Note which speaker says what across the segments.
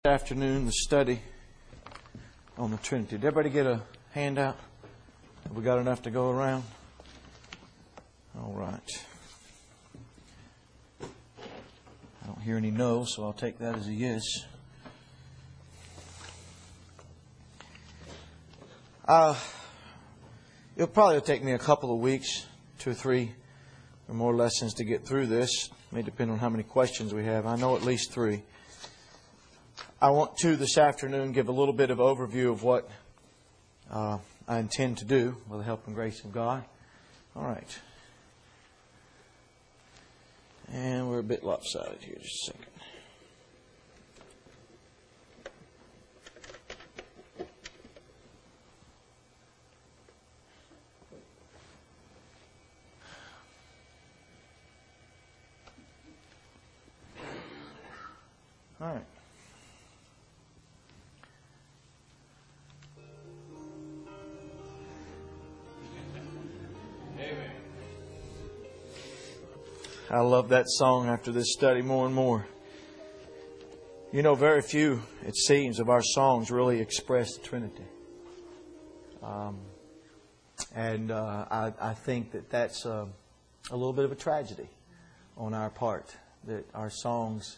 Speaker 1: Afternoon, the study on the Trinity. Did everybody get a handout? Have we got enough to go around? All right. I don't hear any no, so I'll take that as a yes. It'll probably take me a couple of weeks, 2 or 3 or more lessons to get through this. It may depend on how many questions we have. I know at least 3. I want to this afternoon give a little bit of overview of what I intend to do with the help and grace of God. All right. And we're a bit lopsided here. Just a second. All right. I love that song after this study more and more. You know, very few, it seems, of our songs really express the Trinity. I think that that's a little bit of a tragedy on our part, that our songs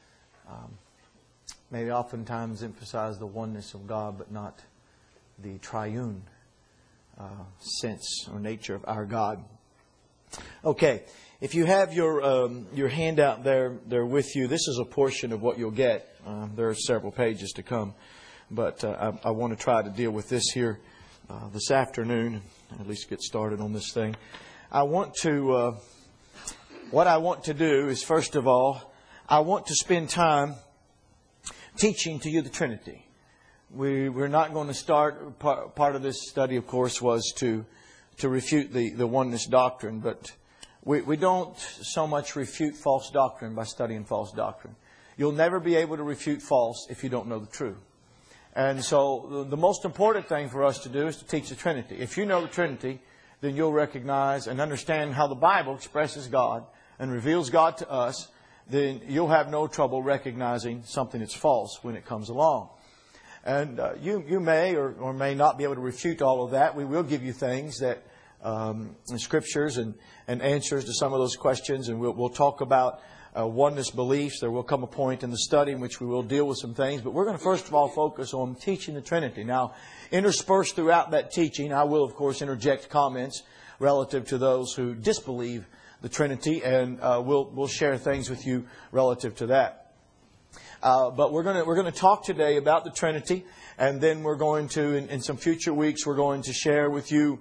Speaker 1: maybe oftentimes emphasize the oneness of God, but not the triune sense or nature of our God. Okay. If you have your handout there with you, this is a portion of what you'll get. There are several pages to come, but I want to try to deal with this here this afternoon, at least get started on this thing. What I want to do is, first of all, I want to spend time teaching to you the Trinity. We're not going to start. Part of this study, of course, was to refute the oneness doctrine, but we don't so much refute false doctrine by studying false doctrine. You'll never be able to refute false if you don't know the truth. And so the most important thing for us to do is to teach the Trinity. If you know the Trinity, then you'll recognize and understand how the Bible expresses God and reveals God to us. Then you'll have no trouble recognizing something that's false when it comes along. And you may or may not be able to refute all of that. We will give you things that scriptures and answers to some of those questions, and we'll talk about oneness beliefs. There will come a point in the study in which we will deal with some things, but we're going to first of all focus on teaching the Trinity. Now, interspersed throughout that teaching, I will of course interject comments relative to those who disbelieve the Trinity, and we'll share things with you relative to that. But we're going to talk today about the Trinity, and then we're going to, in some future weeks, we're going to share with you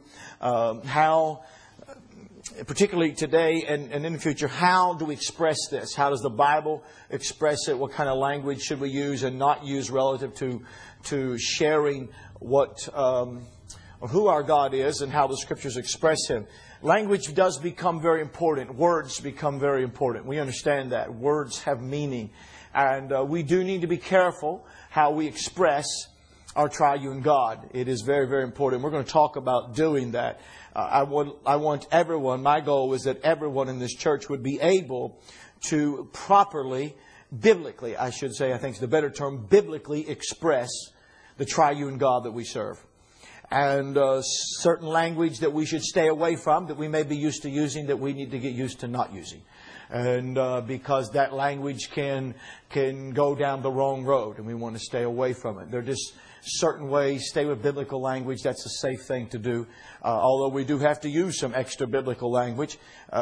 Speaker 1: how, particularly today and in the future, how do we express this? How does the Bible express it? What kind of language should we use and not use relative to sharing what or who our God is and how the Scriptures express Him? Language does become very important. Words become very important. We understand that. Words have meaning. And we do need to be careful how we express our triune God. It is very, very important. We're going to talk about doing that. I want everyone, my goal is that everyone in this church would be able to properly, biblically, I should say, I think is the better term, biblically express the triune God that we serve. And certain language that we should stay away from, that we may be used to using, that we need to get used to not using. And because that language can go down the wrong road, and we want to stay away from it. There are just certain ways. Stay with biblical language. That's a safe thing to do. Although we do have to use some extra biblical language,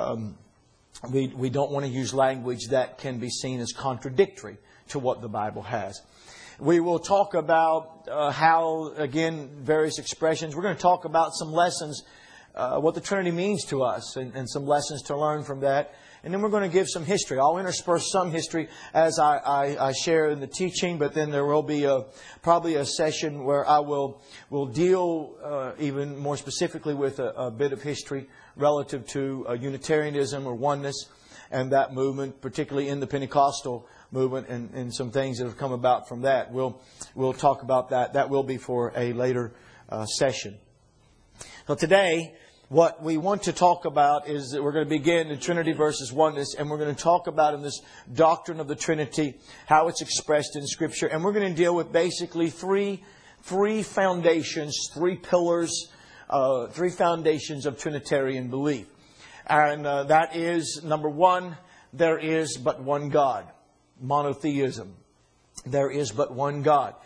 Speaker 1: we don't want to use language that can be seen as contradictory to what the Bible has. We will talk about how, again, various expressions. We're going to talk about some lessons, what the Trinity means to us, and some lessons to learn from that. And then we're going to give some history. I'll intersperse some history as I share in the teaching, but then there will be probably a session where I will deal even more specifically with a bit of history relative to Unitarianism or oneness and that movement, particularly in the Pentecostal movement and some things that have come about from that. We'll talk about that. That will be for a later session. So today, what we want to talk about is that we're going to begin in Trinity versus oneness, and we're going to talk about in this doctrine of the Trinity, how it's expressed in Scripture. And we're going to deal with basically three foundations, three pillars, three foundations of Trinitarian belief. And that is, number one, there is but one God. Monotheism. There is but one God.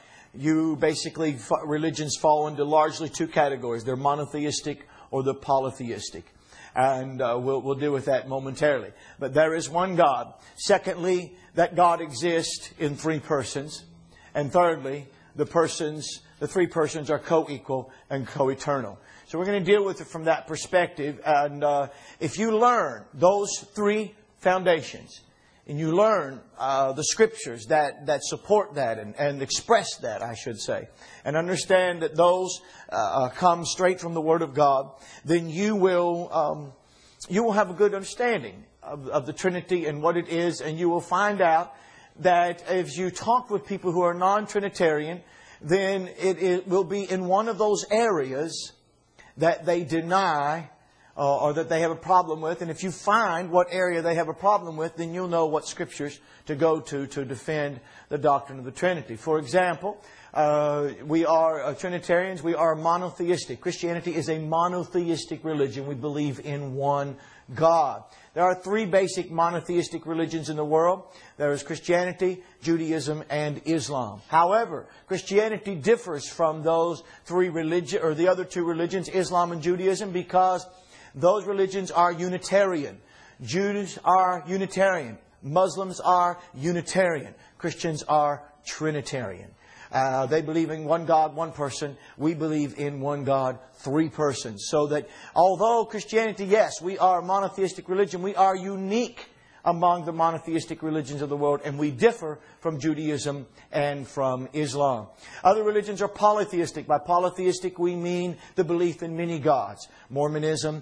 Speaker 1: Religions fall into largely two categories. They're monotheistic or they're polytheistic. And we'll deal with that momentarily. But there is one God. Secondly, that God exists in three persons. And thirdly, the three persons are co-equal and co-eternal. So we're going to deal with it from that perspective. And if you learn those three foundations, and you learn the Scriptures that support that and express that, I should say, and understand that those come straight from the Word of God, then you will have a good understanding of the Trinity and what it is, and you will find out that if you talk with people who are non-Trinitarian, then it will be in one of those areas that they deny or that they have a problem with. And if you find what area they have a problem with, then you'll know what Scriptures to go to defend the doctrine of the Trinity. For example, we are Trinitarians. We are monotheistic. Christianity is a monotheistic religion. We believe in one God. There are three basic monotheistic religions in the world. There is Christianity, Judaism, and Islam. However, Christianity differs from those three religions, or the other two religions, Islam and Judaism, because those religions are Unitarian. Jews are Unitarian. Muslims are Unitarian. Christians are Trinitarian. They believe in one God, one person. We believe in one God, three persons. So that although Christianity, yes, we are a monotheistic religion, we are unique among the monotheistic religions of the world, and we differ from Judaism and from Islam. Other religions are polytheistic. By polytheistic, we mean the belief in many gods. Mormonism.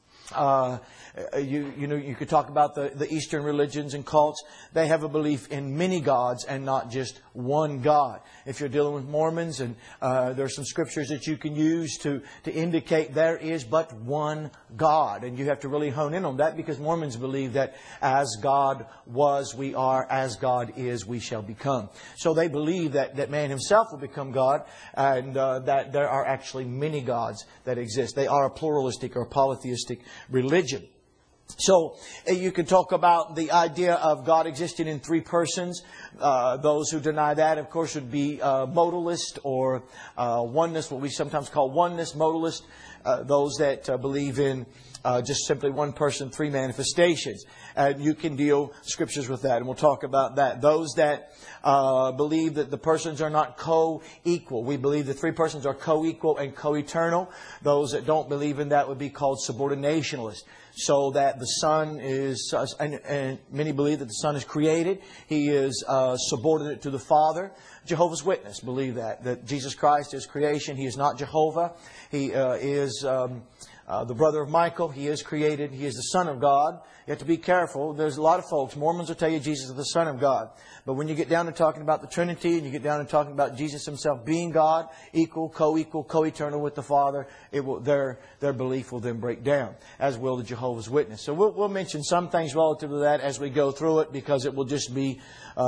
Speaker 1: You could talk about the Eastern religions and cults. They have a belief in many gods and not just one God. If you're dealing with Mormons, and there are some scriptures that you can use to indicate there is but one God. And you have to really hone in on that, because Mormons believe that as God was, we are. As God is, we shall become. So they believe that man himself will become God, and that there are actually many gods that exist. They are a pluralistic or polytheistic religion. So you could talk about the idea of God existing in three persons. Those who deny that, of course, would be modalist or oneness, what we sometimes call oneness, modalist. Those that believe in just simply one person, three manifestations. And you can deal scriptures with that, and we'll talk about that. Those that believe that the persons are not co-equal. We believe the three persons are co-equal and co-eternal. Those that don't believe in that would be called subordinationalists. So that the Son is, and many believe that the Son is created. He is subordinate to the Father. Jehovah's Witnesses believe that Jesus Christ is creation. He is not Jehovah. He is the brother of Michael. He is created. He is the Son of God. You have to be careful. There's a lot of folks, Mormons will tell you Jesus is the Son of God. But when you get down to talking about the Trinity, and you get down to talking about Jesus Himself being God, equal, co-eternal with the Father, their belief will then break down, as will the Jehovah's Witness. So we'll mention some things relative to that as we go through it, because it will just be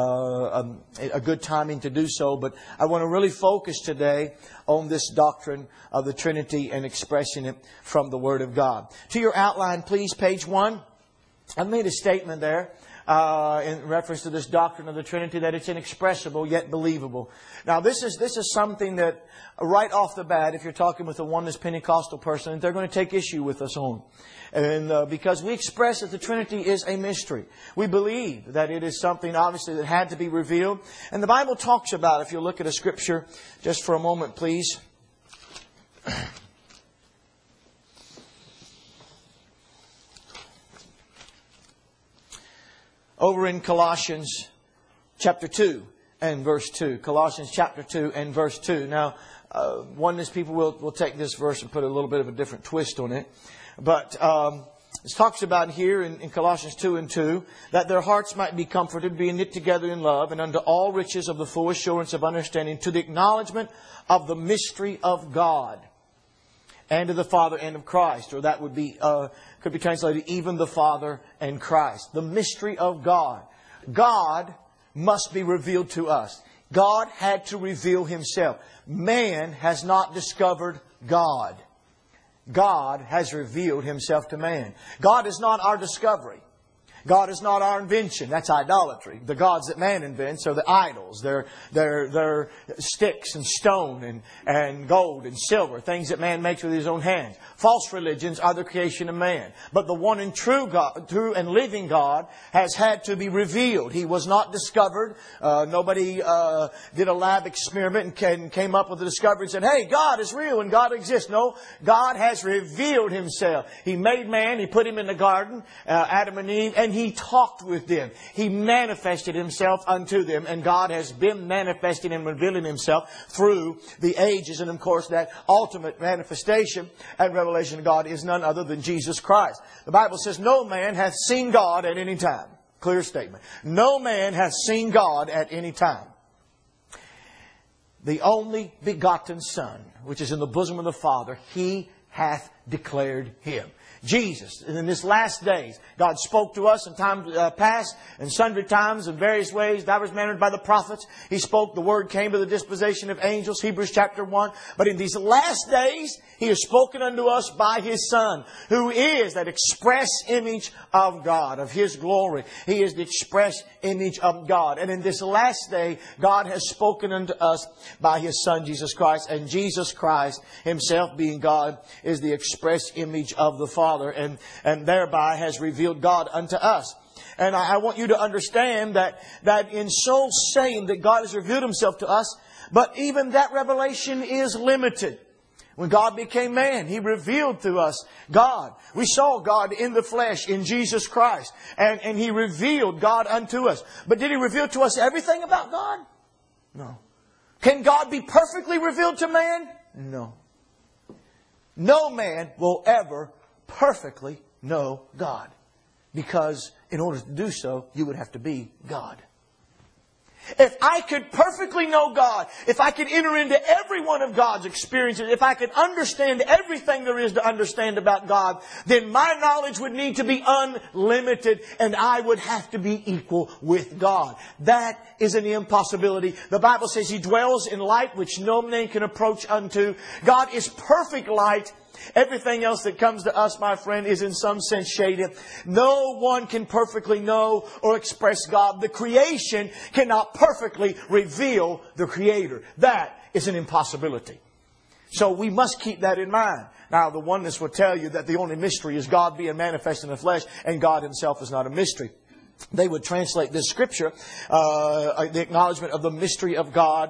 Speaker 1: a good timing to do so. But I want to really focus today on this doctrine of the Trinity and expressing it from the Word of God. To your outline, please, page 1. I made a statement there in reference to this doctrine of the Trinity, that it's inexpressible yet believable. Now, this is something that right off the bat, if you're talking with a oneness Pentecostal person, they're going to take issue with us on. And because we express that the Trinity is a mystery. We believe that it is something, obviously, that had to be revealed. And the Bible talks about, if you look at a scripture, just for a moment, please. Over in Colossians chapter 2 and verse 2. Colossians chapter 2 and verse 2. Now, oneness people will take this verse and put a little bit of a different twist on it. But it talks about here in Colossians 2 and 2, that their hearts might be comforted, being knit together in love, and unto all riches of the full assurance of understanding, to the acknowledgement of the mystery of God. and of the Father and of Christ. Or that would be, could be translated, even the Father and Christ. The mystery of God. God must be revealed to us. God had to reveal Himself. Man has not discovered God. God has revealed Himself to man. God is not our discovery. God is not our invention. That's idolatry. The gods that man invents are the idols. They're sticks and stone and gold and silver, things that man makes with his own hands. False religions are the creation of man. But the one and true God, true and living God, has had to be revealed. He was not discovered. Nobody did a lab experiment and came up with a discovery and said, hey, God is real and God exists. No, God has revealed Himself. He made man. He put him in the garden, Adam and Eve, and He talked with them. He manifested Himself unto them. And God has been manifesting and revealing Himself through the ages. And of course, that ultimate manifestation and revelation of God is none other than Jesus Christ. The Bible says, no man hath seen God at any time. Clear statement. No man hath seen God at any time. The only begotten Son, which is in the bosom of the Father, He hath declared Him. Jesus. And in this last days, God spoke to us in times past and sundry times in various ways, divers mannered by the prophets. He spoke, the Word came to the disposition of angels, Hebrews chapter 1. But in these last days, He has spoken unto us by His Son, who is that express image of God, of His glory. He is the express image of God. And in this last day, God has spoken unto us by His Son, Jesus Christ. And Jesus Christ Himself, being God, is the express image of the Father. And thereby has revealed God unto us. And I want you to understand that in so saying that God has revealed Himself to us, but even that revelation is limited. When God became man, He revealed to us God. We saw God in the flesh in Jesus Christ. And He revealed God unto us. But did He reveal to us everything about God? No. Can God be perfectly revealed to man? No. No man will ever perfectly know God. Because in order to do so, you would have to be God. If I could perfectly know God, if I could enter into every one of God's experiences, if I could understand everything there is to understand about God, then my knowledge would need to be unlimited and I would have to be equal with God. That is an impossibility. The Bible says He dwells in light which no man can approach unto. God is perfect light. Everything else that comes to us, my friend, is in some sense shaded. No one can perfectly know or express God. The creation cannot perfectly reveal the Creator. That is an impossibility. So we must keep that in mind. Now, the oneness will tell you that the only mystery is God being manifest in the flesh, and God Himself is not a mystery. They would translate this scripture, the acknowledgement of the mystery of God,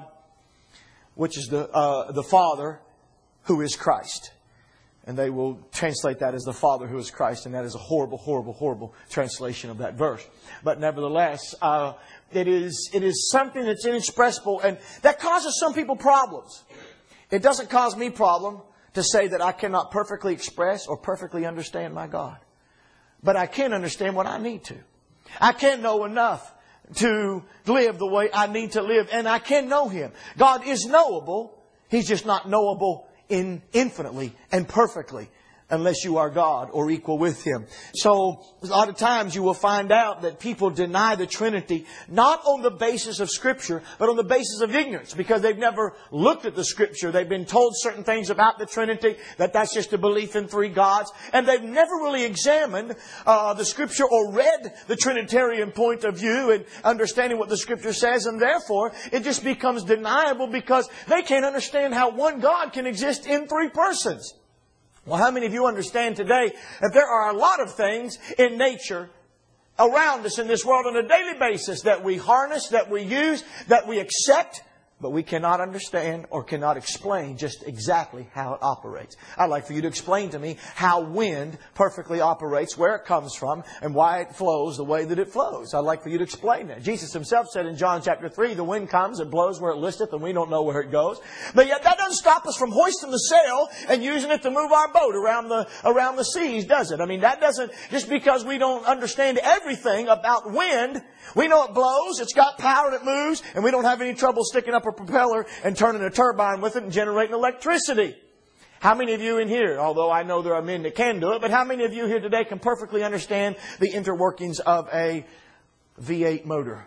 Speaker 1: which is the Father, who is Christ. And they will translate that as the Father who is Christ. And that is a horrible, horrible, horrible translation of that verse. But nevertheless, it is something that's inexpressible. And that causes some people problems. It doesn't cause me problem to say that I cannot perfectly express or perfectly understand my God. But I can understand what I need to. I can know enough to live the way I need to live. And I can know Him. God is knowable. He's just not knowable infinitely and perfectly unless you are God or equal with Him. So a lot of times you will find out that people deny the Trinity not on the basis of Scripture but on the basis of ignorance, because they've never looked at the Scripture. They've been told certain things about the Trinity, that's just a belief in three gods, and they've never really examined the Scripture or read the Trinitarian point of view and understanding what the Scripture says, and therefore it just becomes deniable because they can't understand how one God can exist in three persons. Well, how many of you understand today that there are a lot of things in nature around us in this world on a daily basis that we harness, that we use, that we accept, but we cannot understand or cannot explain just exactly how it operates. I'd like for you to explain to me how wind perfectly operates, where it comes from, and why it flows the way that it flows. I'd like for you to explain that. Jesus Himself said in John chapter 3, the wind comes and blows where it listeth, and we don't know where it goes. But yet that doesn't stop us from hoisting the sail and using it to move our boat around the seas, does it? I mean, that doesn't, just because we don't understand everything about wind, we know it blows, it's got power and it moves, and we don't have any trouble sticking up a propeller and turning a turbine with it and generating electricity. How many of you in here, although I know there are men that can do it, but how many of you here today can perfectly understand the interworkings of a V8 motor?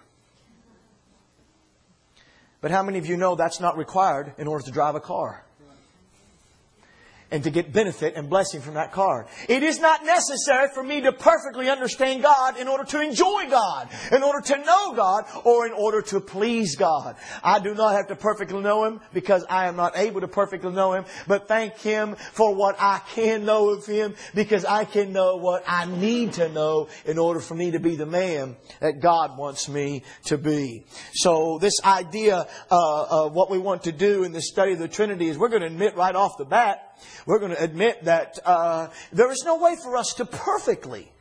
Speaker 1: But how many of you know that's not required in order to drive a car? And to get benefit and blessing from that car. It is not necessary for me to perfectly understand God in order to enjoy God, in order to know God, or in order to please God. I do not have to perfectly know Him because I am not able to perfectly know Him, but thank Him for what I can know of Him, because I can know what I need to know in order for me to be the man that God wants me to be. So this idea of what we want to do in the study of the Trinity is we're going to admit right off the bat, we're going to admit that there is no way for us to perfectly,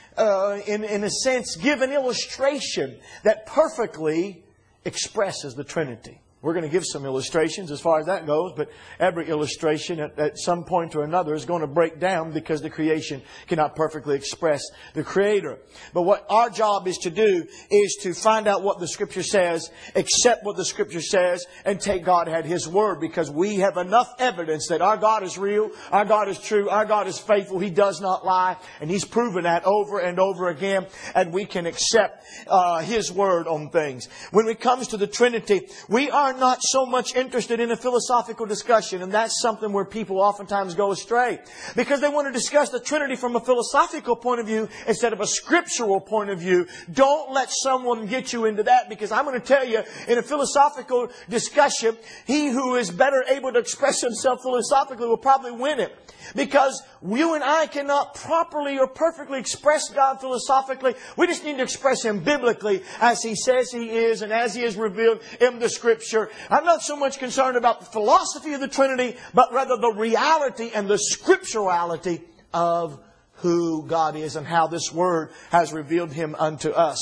Speaker 1: in a sense, give an illustration that perfectly expresses the Trinity. We're going to give some illustrations as far as that goes, but every illustration at some point or another is going to break down because the creation cannot perfectly express the Creator. But what our job is to do is to find out what the Scripture says, accept what the Scripture says, and take God at His Word, because we have enough evidence that our God is real, our God is true, our God is faithful, He does not lie, and He's proven that over and over again, and we can accept His Word on things. When it comes to the Trinity, we are not so much interested in a philosophical discussion, and that's something where people oftentimes go astray, because they want to discuss the Trinity from a philosophical point of view instead of a scriptural point of view. Don't let someone get you into that, because I'm going to tell you, in a philosophical discussion, he who is better able to express himself philosophically will probably win it. Because you and I cannot properly or perfectly express God philosophically. We just need to express Him biblically as He says He is and as He is revealed in the Scripture. I'm not so much concerned about the philosophy of the Trinity, but rather the reality and the scripturality of who God is and how this Word has revealed Him unto us.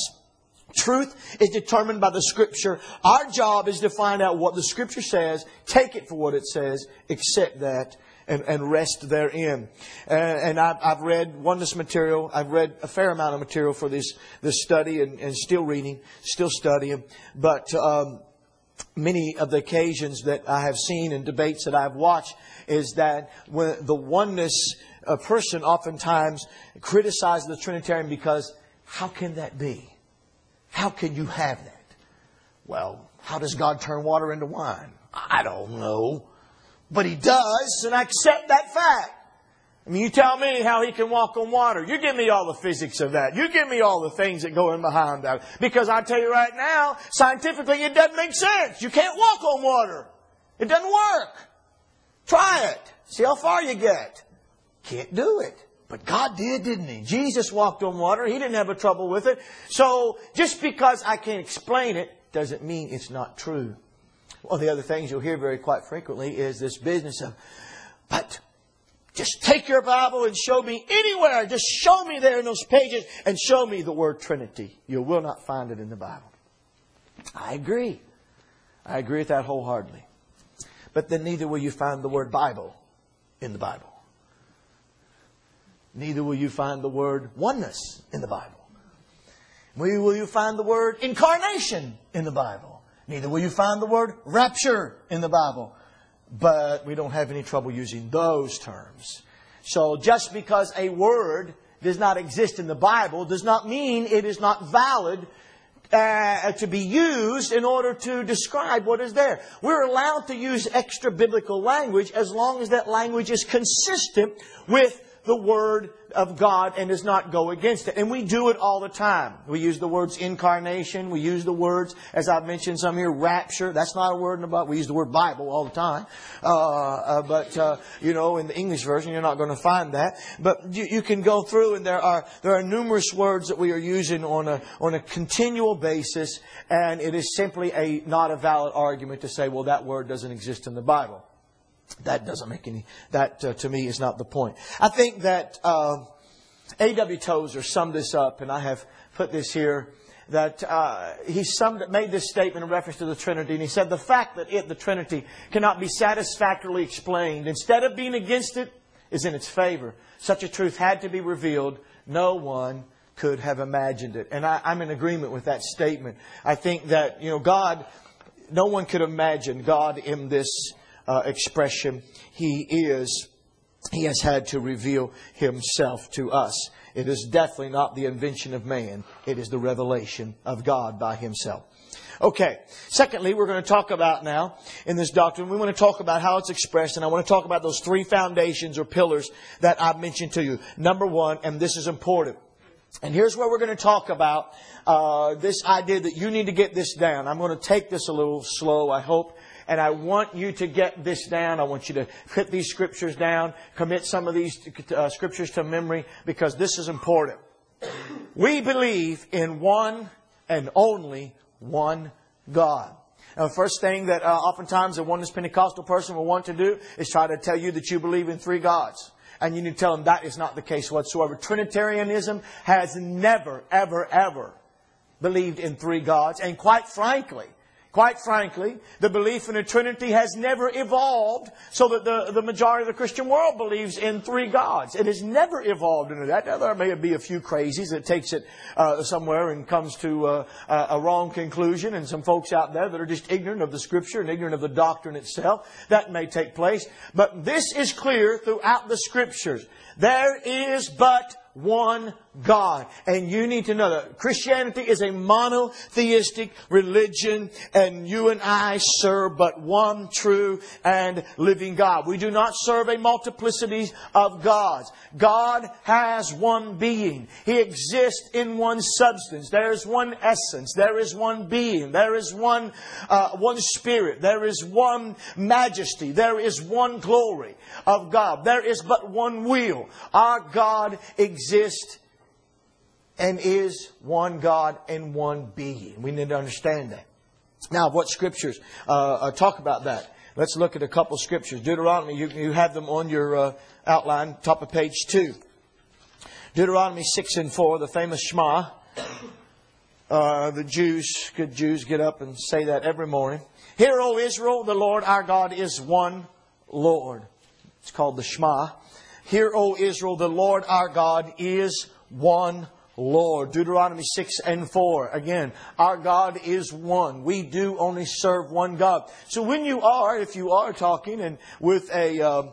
Speaker 1: Truth is determined by the Scripture. Our job is to find out what the Scripture says, take it for what it says, accept that, and rest therein. And I've read oneness material. I've read a fair amount of material for this study, and still reading, still studying. But many of the occasions that I have seen and debates that I've watched is that when the oneness person oftentimes criticizes the Trinitarian because how can that be? How can you have that? Well, how does God turn water into wine? I don't know. But He does, and I accept that fact. I mean, you tell me how He can walk on water. You give me all the physics of that. You give me all the things that go in behind that. Because I tell you right now, scientifically it doesn't make sense. You can't walk on water. It doesn't work. Try it. See how far you get. Can't do it. But God did, didn't He? Jesus walked on water. He didn't have a trouble with it. So just because I can't explain it doesn't mean it's not true. One of the other things you'll hear very quite frequently is this business of, but just take your Bible and show me anywhere. Just show me there in those pages and show me the word Trinity. You will not find it in the Bible. I agree. I agree with that wholeheartedly. But then neither will you find the word Bible in the Bible. Neither will you find the word oneness in the Bible. Neither will you find the word incarnation in the Bible. Neither will you find the word rapture in the Bible. But we don't have any trouble using those terms. So just because a word does not exist in the Bible does not mean it is not valid to be used in order to describe what is there. We're allowed to use extra biblical language as long as that language is consistent with the Word of God and does not go against it. And we do it all the time. We use the words incarnation. We use the words, as I've mentioned some here, rapture. That's not a word in the Bible. We use the word Bible all the time. In the English version, you're not going to find that. But you can go through, and there are numerous words that we are using on a continual basis. And it is simply not a valid argument to say, well, that word doesn't exist in the Bible. That doesn't make any... That, to me, is not the point. I think that A.W. Tozer summed this up, and I have put this here, that he made this statement in reference to the Trinity, and he said, the fact that the Trinity, cannot be satisfactorily explained, instead of being against it, is in its favor. Such a truth had to be revealed. No one could have imagined it. And I'm in agreement with that statement. I think that, God, no one could imagine God in this expression. He has had to reveal Himself to us. It is definitely not the invention of man. It is the revelation of God by Himself. Okay. Secondly, we're going to talk about now in this doctrine, we want to talk about how it's expressed, and I want to talk about those three foundations or pillars that I've mentioned to you. Number one, and this is important. And here's where we're going to talk about this idea that you need to get this down. I'm going to take this a little slow, I hope. And I want you to get this down. I want you to hit these scriptures down, commit some of these scriptures to memory, because this is important. We believe in one and only one God. Now, the first thing that oftentimes a oneness Pentecostal person will want to do is try to tell you that you believe in three gods. And you need to tell them that is not the case whatsoever. Trinitarianism has never, ever, ever believed in three gods. And quite frankly, the belief in a Trinity has never evolved so that the majority of the Christian world believes in three gods. It has never evolved into that. Now, there may be a few crazies that takes it somewhere and comes to a wrong conclusion, and some folks out there that are just ignorant of the Scripture and ignorant of the doctrine itself. That may take place. But this is clear throughout the Scriptures. There is but one God. And you need to know that Christianity is a monotheistic religion, and you and I serve but one true and living God. We do not serve a multiplicity of gods. God has one being. He exists in one substance. There is one essence. There is one being. There is one spirit. There is one majesty. There is one glory of God. There is but one will. Our God exists and is one God and one being. We need to understand that. Now, what scriptures talk about that? Let's look at a couple of scriptures. Deuteronomy, you have them on your outline, top of page 2. Deuteronomy 6 and 4, the famous Shema. The Jews, good Jews, get up and say that every morning. Hear, O Israel, the Lord our God is one Lord. It's called the Shema. Hear, O Israel, the Lord our God is one Lord. Deuteronomy 6 and 4. Again, our God is one. We do only serve one God. So when you are, if you are talking and with a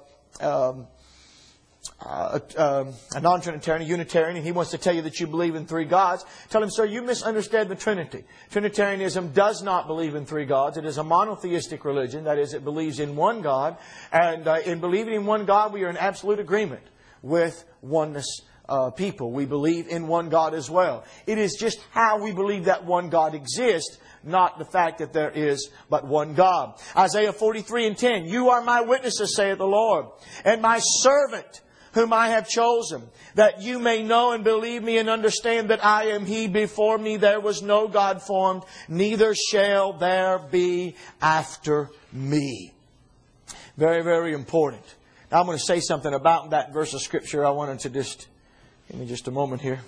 Speaker 1: non-Trinitarian, a Unitarian, and he wants to tell you that you believe in three gods, tell him, sir, you misunderstand the Trinity. Trinitarianism does not believe in three gods. It is a monotheistic religion. That is, it believes in one God. And in believing in one God, we are in absolute agreement with oneness people. We believe in one God as well. It is just how we believe that one God exists, not the fact that there is but one God. Isaiah 43 and 10, you are my witnesses, saith the Lord, and my servant whom I have chosen, that you may know and believe me and understand that I am He. Before me there was no God formed, neither shall there be after me. Very, very important. Now I'm going to say something about that verse of Scripture. I wanted to just, give me just a moment here.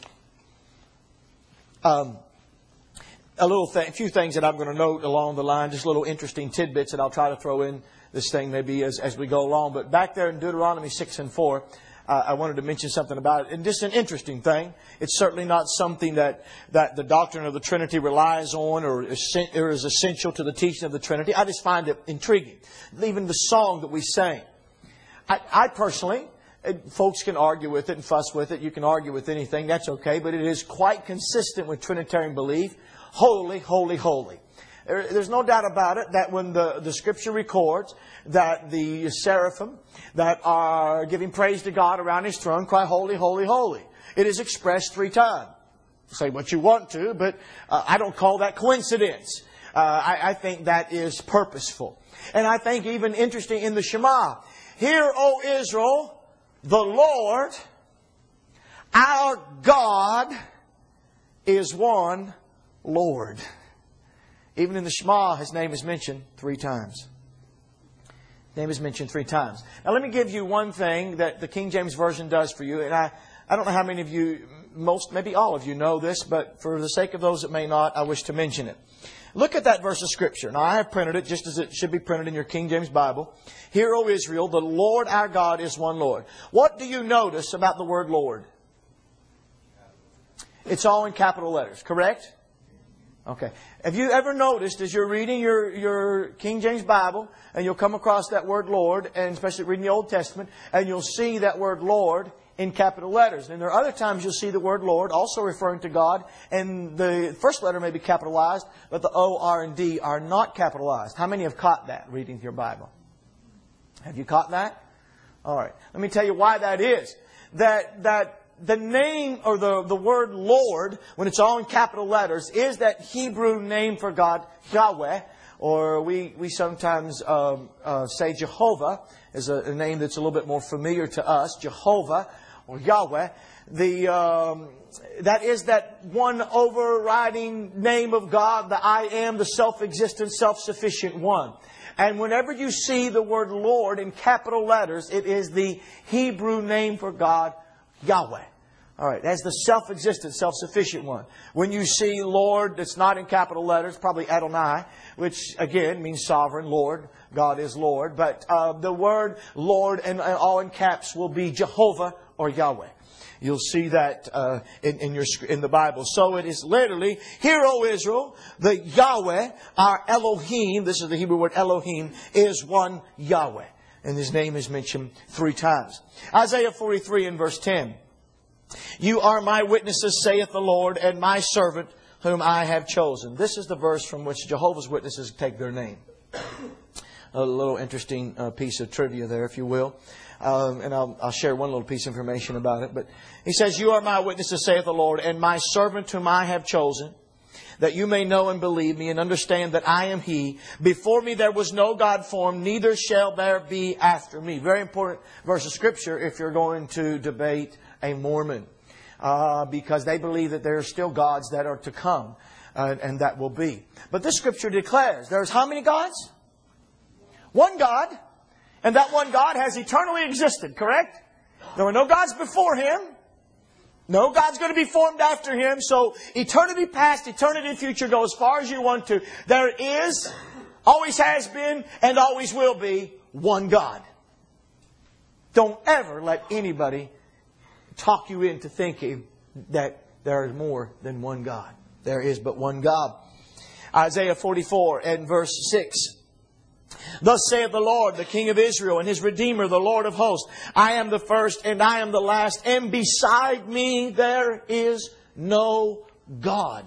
Speaker 1: A few things that I'm going to note along the line, just little interesting tidbits that I'll try to throw in this thing maybe as we go along. But back there in Deuteronomy 6 and 4, I wanted to mention something about it. And just an interesting thing. It's certainly not something that the doctrine of the Trinity relies on or is essential to the teaching of the Trinity. I just find it intriguing. Even the song that we sang. I personally, folks can argue with it and fuss with it. You can argue with anything. That's okay. But it is quite consistent with Trinitarian belief. Holy, holy, holy. There's no doubt about it that when the Scripture records that the seraphim that are giving praise to God around His throne cry, holy, holy, holy. It is expressed 3 times. Say what you want to, but I don't call that coincidence. I think that is purposeful. And I think even interesting in the Shema, hear, O Israel, the Lord, our God, is one Lord. Even in the Shema, His name is mentioned 3 times. His name is mentioned 3 times. Now let me give you one thing that the King James Version does for you. And I don't know how many of you, maybe all of you know this, but for the sake of those that may not, I wish to mention it. Look at that verse of Scripture. Now I have printed it just as it should be printed in your King James Bible. Hear, O Israel, the Lord our God is one Lord. What do you notice about the word Lord? It's all in capital letters, correct? Okay. Have you ever noticed as you're reading your King James Bible and you'll come across that word Lord, and especially reading the Old Testament, and you'll see that word Lord in capital letters. And there are other times you'll see the word Lord also referring to God, and the first letter may be capitalized, but the O, R, and D are not capitalized. How many have caught that reading your Bible? Have you caught that? All right. Let me tell you why that is. That the name or the word Lord, when it's all in capital letters, is that Hebrew name for God, Yahweh, or we sometimes say Jehovah is a name that's a little bit more familiar to us, Jehovah or Yahweh. That is that one overriding name of God, the I am, the self-existent, self-sufficient one. And whenever you see the word Lord in capital letters, it is the Hebrew name for God, Yahweh. All right, that's the self-existent, self-sufficient one. When you see Lord that's not in capital letters, probably Adonai, which again means sovereign, Lord. God is Lord. But the word Lord and all in caps will be Jehovah or Yahweh. You'll see that in the Bible. So it is literally, Hear, O Israel, the Yahweh, our Elohim, this is the Hebrew word Elohim, is one Yahweh. And His name is mentioned 3 times. Isaiah 43 and verse 10. You are my witnesses, saith the Lord, and my servant whom I have chosen. This is the verse from which Jehovah's Witnesses take their name. A little interesting piece of trivia there, if you will. And I'll share one little piece of information about it. But he says, You are my witnesses, saith the Lord, and my servant whom I have chosen, that you may know and believe me and understand that I am He. Before me there was no God formed, neither shall there be after me. Very important verse of Scripture if you're going to debate a Mormon. Because they believe that there are still gods that are to come. And that will be. But this Scripture declares there's how many gods? One God. And that one God has eternally existed, correct? There were no gods before Him. No God's going to be formed after Him. So eternity past, eternity future, go as far as you want to. There is, always has been, and always will be one God. Don't ever let anybody talk you into thinking that there is more than one God. There is but one God. Isaiah 44 and verse 6. Thus saith the Lord, the King of Israel, and His Redeemer, the Lord of hosts, I am the first and I am the last, and beside me there is no God.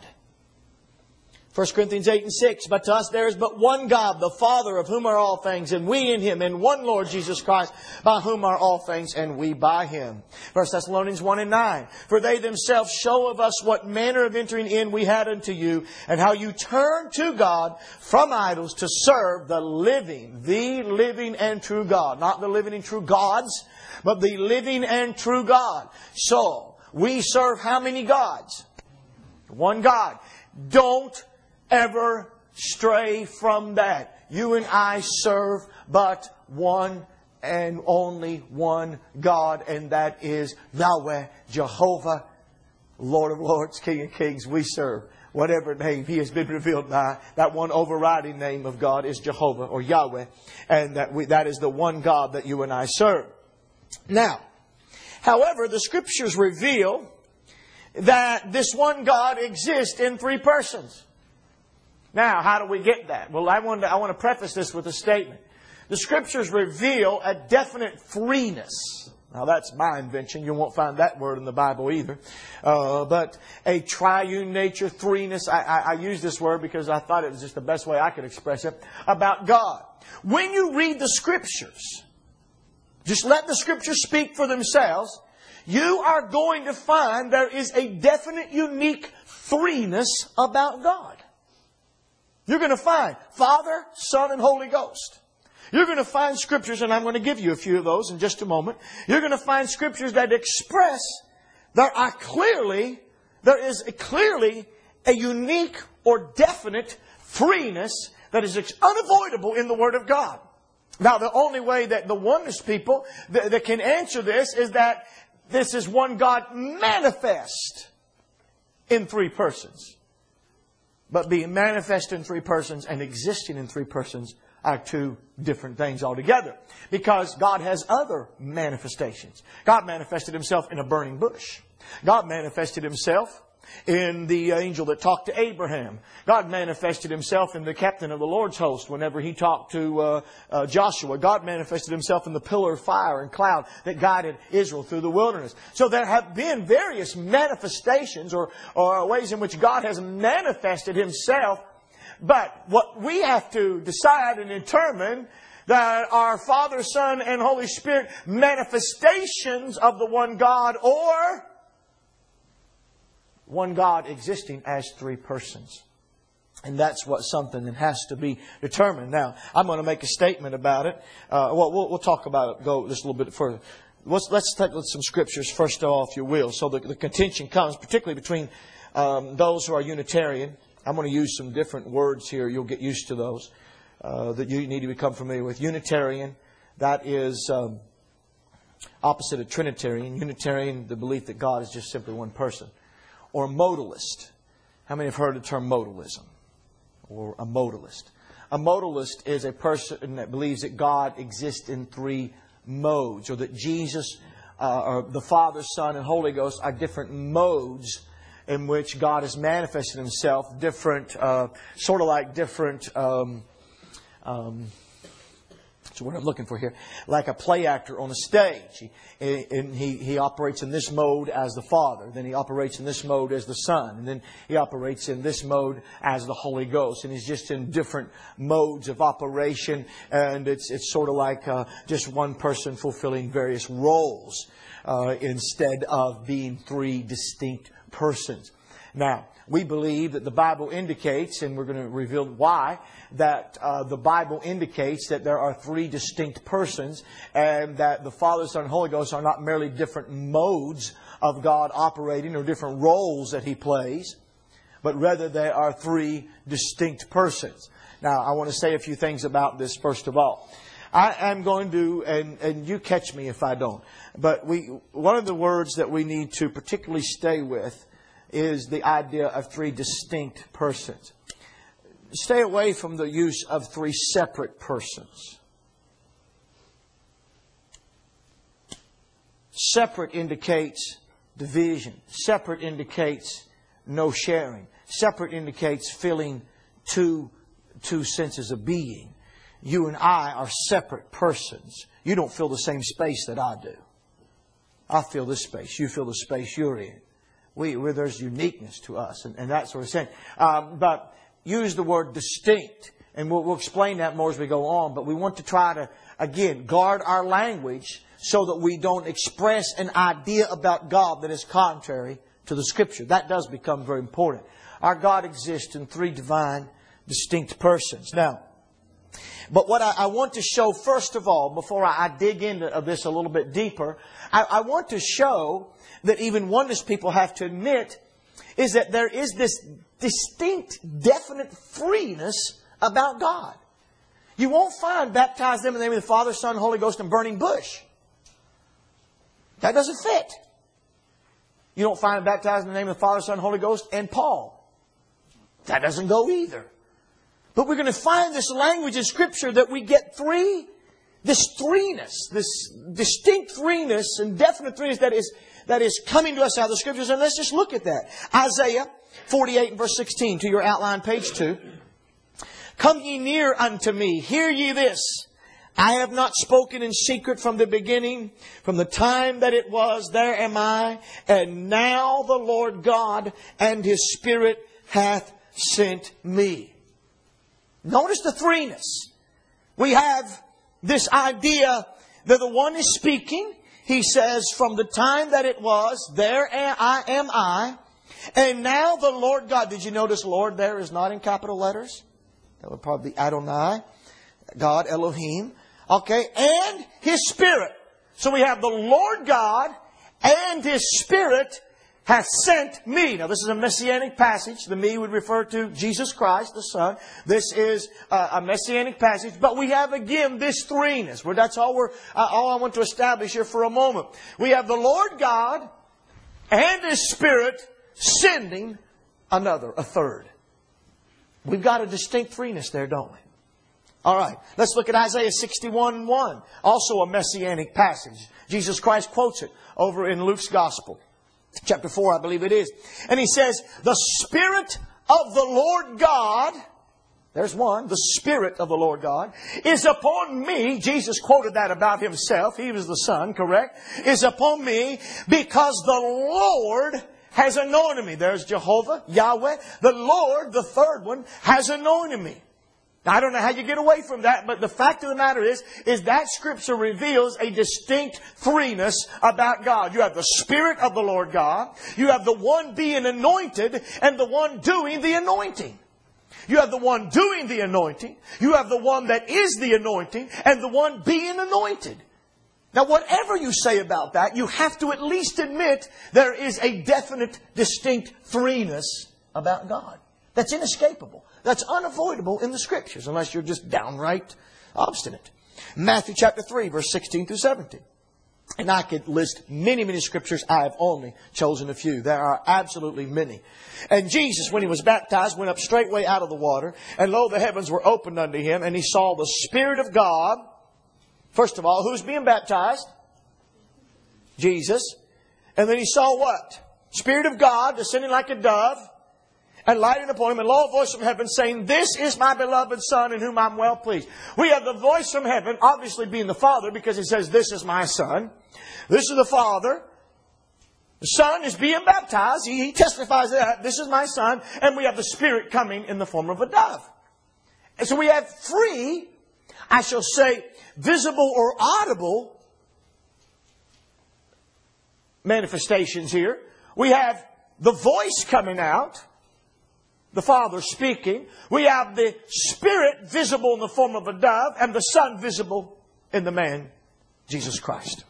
Speaker 1: 1 Corinthians 8 and 6, But to us there is but one God, the Father, of whom are all things, and we in Him, and one Lord Jesus Christ, by whom are all things, and we by Him. 1 Thessalonians 1 and 9, For they themselves show of us what manner of entering in we had unto you, and how you turned to God from idols to serve the living and true God. Not the living and true gods, but the living and true God. So, we serve how many gods? One God. Don't ever stray from that. You and I serve but one and only one God, and that is Yahweh, Jehovah, Lord of Lords, King of Kings. We serve whatever name He has been revealed by. That one overriding name of God is Jehovah or Yahweh, and that is the one God that you and I serve. Now, however, the Scriptures reveal that this one God exists in 3 persons. Now, how do we get that? Well, I want to preface this with a statement. The Scriptures reveal a definite threeness. Now, that's my invention. You won't find that word in the Bible either. But a triune nature, threeness. I use this word because I thought it was just the best way I could express it about God. When you read the Scriptures, just let the Scriptures speak for themselves. You are going to find there is a definite, unique threeness about God. You're going to find Father, Son, and Holy Ghost. You're going to find Scriptures, and I'm going to give you a few of those in just a moment. You're going to find Scriptures that express there is clearly a unique or definite threeness that is unavoidable in the Word of God. Now, the only way that the oneness people that can answer this is that this is one God manifest in 3 persons. But being manifest in 3 persons and existing in 3 persons are 2 different things altogether. Because God has other manifestations. God manifested Himself in a burning bush. God manifested Himself in the angel that talked to Abraham. God manifested Himself in the captain of the Lord's host whenever He talked to Joshua. God manifested Himself in the pillar of fire and cloud that guided Israel through the wilderness. So there have been various manifestations or ways in which God has manifested Himself. But what we have to decide and determine that our Father, Son, and Holy Spirit manifestations of the one God, or one God existing as three persons. And that's something that has to be determined. Now, I'm going to make a statement about it. We'll talk about it, go just a little bit further. Let's take some scriptures first of all, if you will. So the contention comes, particularly between those who are Unitarian. I'm going to use some different words here. You'll get used to those that you need to become familiar with. Unitarian, that is opposite of Trinitarian. Unitarian, the belief that God is just simply one person. Or modalist. How many have heard the term modalism? Or a modalist. A modalist is a person that believes that God exists in three modes. Or that Jesus, or the Father, Son, and Holy Ghost are different modes in which God has manifested Himself. Different, sort of like different... That's what I'm looking for here. Like a play actor on a stage. He operates in this mode as the Father. Then He operates in this mode as the Son. And then He operates in this mode as the Holy Ghost. And He's just in different modes of operation. And it's sort of like just one person fulfilling various roles instead of being three distinct persons. Now, we believe that the Bible indicates, and we're going to reveal why, that the Bible indicates that there are three distinct persons and that the Father, Son, and Holy Ghost are not merely different modes of God operating or different roles that He plays, but rather they are three distinct persons. Now, I want to say a few things about this first of all. I am going to, and you catch me if I don't, but one of the words that we need to particularly stay with is the idea of three distinct persons. Stay away from the use of three separate persons. Separate indicates division. Separate indicates no sharing. Separate indicates feeling two senses of being. You and I are separate persons. You don't feel the same space that I do. I feel this space. You feel the space you're in. There's uniqueness to us and that sort of thing. But use the word distinct. And we'll explain that more as we go on. But we want to try to, again, guard our language so that we don't express an idea about God that is contrary to the Scripture. That does become very important. Our God exists in three divine, distinct persons. Now, but what I want to show first of all, before I dig into this a little bit deeper, I want to show that even oneness people have to admit is that there is this distinct, definite freeness about God. You won't find baptize them in the name of the Father, Son, Holy Ghost, and burning bush. That doesn't fit. You don't find baptized in the name of the Father, Son, Holy Ghost, and Paul. That doesn't go either. But we're going to find this language in Scripture that we get this threeness, this distinct threeness and definite threeness that is coming to us out of the Scriptures. And let's just look at that. Isaiah 48 and verse 16 to your outline, page 2. Come ye near unto me, hear ye this. I have not spoken in secret from the beginning, from the time that it was, there am I. And now the Lord God and His Spirit hath sent me. Notice the threeness. We have this idea that the one is speaking. He says, from the time that it was, there am I. And now the Lord God. Did you notice Lord there is not in capital letters? That would probably be Adonai, God, Elohim. Okay, and His Spirit. So we have the Lord God and His Spirit hath sent me. Now this is a messianic passage. The me would refer to Jesus Christ, the Son. This is a messianic passage. But we have again this threeness. That's all I want to establish here for a moment. We have the Lord God and His Spirit sending a third. We've got a distinct threeness there, don't we? All right, let's look at Isaiah 61:1. Also a messianic passage. Jesus Christ quotes it over in Luke's Gospel. Chapter 4, I believe it is. And he says, the Spirit of the Lord God, there's one, the Spirit of the Lord God, is upon me. Jesus quoted that about Himself. He was the Son, correct? Is upon me because the Lord has anointed me. There's Jehovah, Yahweh. The Lord, the third one, has anointed me. Now, I don't know how you get away from that, but the fact of the matter is that Scripture reveals a distinct threeness about God. You have the Spirit of the Lord God. You have the one being anointed and the one doing the anointing. You have the one doing the anointing. You have the one that is the anointing and the one being anointed. Now, whatever you say about that, you have to at least admit there is a definite, distinct threeness about God. That's inescapable. That's unavoidable in the Scriptures, unless you're just downright obstinate. Matthew chapter 3, verse 16 through 17. And I could list many, many Scriptures. I have only chosen a few. There are absolutely many. And Jesus, when He was baptized, went up straightway out of the water. And lo, the heavens were opened unto Him. And He saw the Spirit of God. First of all, who's being baptized? Jesus. And then He saw what? Spirit of God descending like a dove and lighting upon Him. And lo, a voice from heaven saying, this is my beloved Son in whom I'm well pleased. We have the voice from heaven, obviously being the Father, because He says, this is my Son. This is the Father. The Son is being baptized. He testifies that this is my Son. And we have the Spirit coming in the form of a dove. And so we have three, I shall say, visible or audible manifestations here. We have the voice coming out, the Father speaking. We have the Spirit visible in the form of a dove, and the Son visible in the man, Jesus Christ,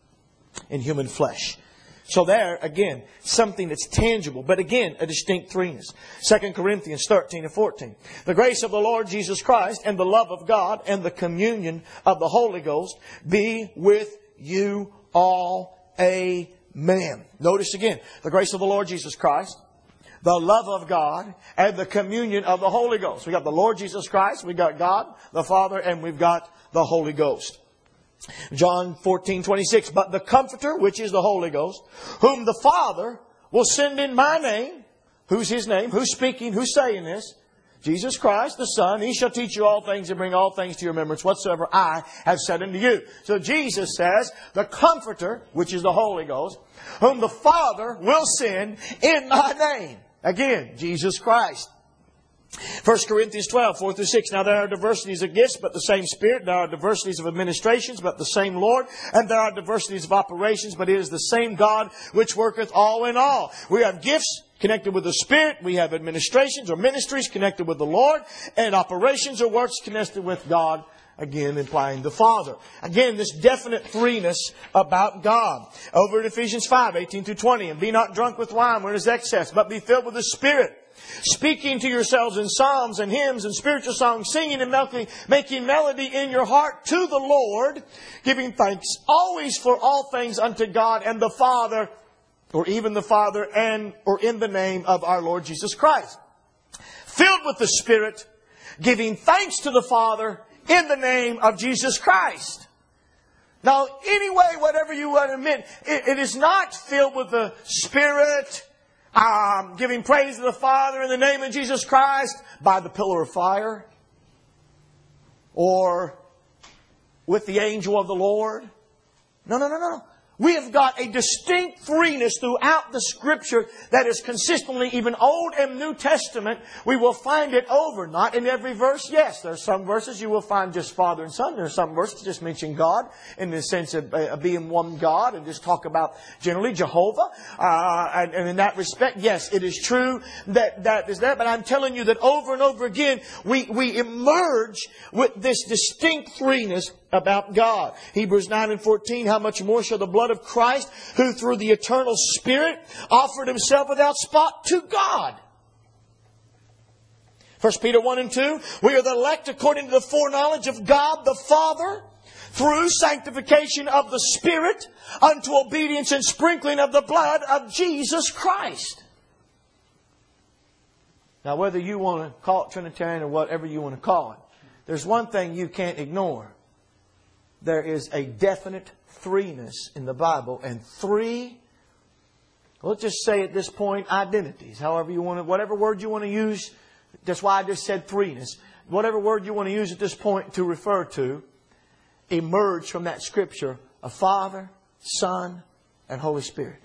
Speaker 1: in human flesh. So there, again, something that's tangible, but again, a distinct threeness. 2 Corinthians 13 and 14. The grace of the Lord Jesus Christ and the love of God and the communion of the Holy Ghost be with you all. Amen. Notice again, the grace of the Lord Jesus Christ, the love of God, and the communion of the Holy Ghost. We got the Lord Jesus Christ, we got God, the Father, and we've got the Holy Ghost. John 14:26. But the Comforter, which is the Holy Ghost, whom the Father will send in my name. Who's His name? Who's speaking? Who's saying this? Jesus Christ, the Son. He shall teach you all things and bring all things to your remembrance whatsoever I have said unto you. So Jesus says, the Comforter, which is the Holy Ghost, whom the Father will send in my name. Again, Jesus Christ. 1 Corinthians 12, 4 through 6. Now there are diversities of gifts, but the same Spirit. There are diversities of administrations, but the same Lord. And there are diversities of operations, but it is the same God which worketh all in all. We have gifts connected with the Spirit. We have administrations or ministries connected with the Lord. And operations or works connected with God. Again, implying the Father. Again, this definite threeness about God. Over in Ephesians 5, 18 through 20. And be not drunk with wine where is excess, but be filled with the Spirit. Speaking to yourselves in psalms and hymns and spiritual songs, singing and making melody in your heart to the Lord, giving thanks always for all things unto God and the Father, or even the Father, and or in the name of our Lord Jesus Christ. Filled with the Spirit, giving thanks to the Father in the name of Jesus Christ. Now, anyway, whatever you want to admit, it is not filled with the Spirit, giving praise to the Father in the name of Jesus Christ by the pillar of fire, or with the angel of the Lord. No. We have got a distinct threeness throughout the Scripture that is consistently, even Old and New Testament, we will find it over. Not in every verse, yes. There are some verses you will find just Father and Son. There are some verses just mention God in the sense of being one God and just talk about generally Jehovah. And in that respect, yes, it is true that is there. But I'm telling you that over and over again, we emerge with this distinct threeness about God. Hebrews 9 and 14, how much more shall the blood of Christ, who through the eternal Spirit offered Himself without spot to God. 1 Peter 1 and 2, we are the elect according to the foreknowledge of God the Father, through sanctification of the Spirit, unto obedience and sprinkling of the blood of Jesus Christ. Now, whether you want to call it Trinitarian or whatever you want to call it, there's one thing you can't ignore. There is a definite threeness in the Bible, and three Let's just say at this point, identities. However you want to, whatever word you want to use. That's why I just said threeness. Whatever word you want to use at this point to refer to, emerge from that Scripture of Father, Son, and Holy Spirit.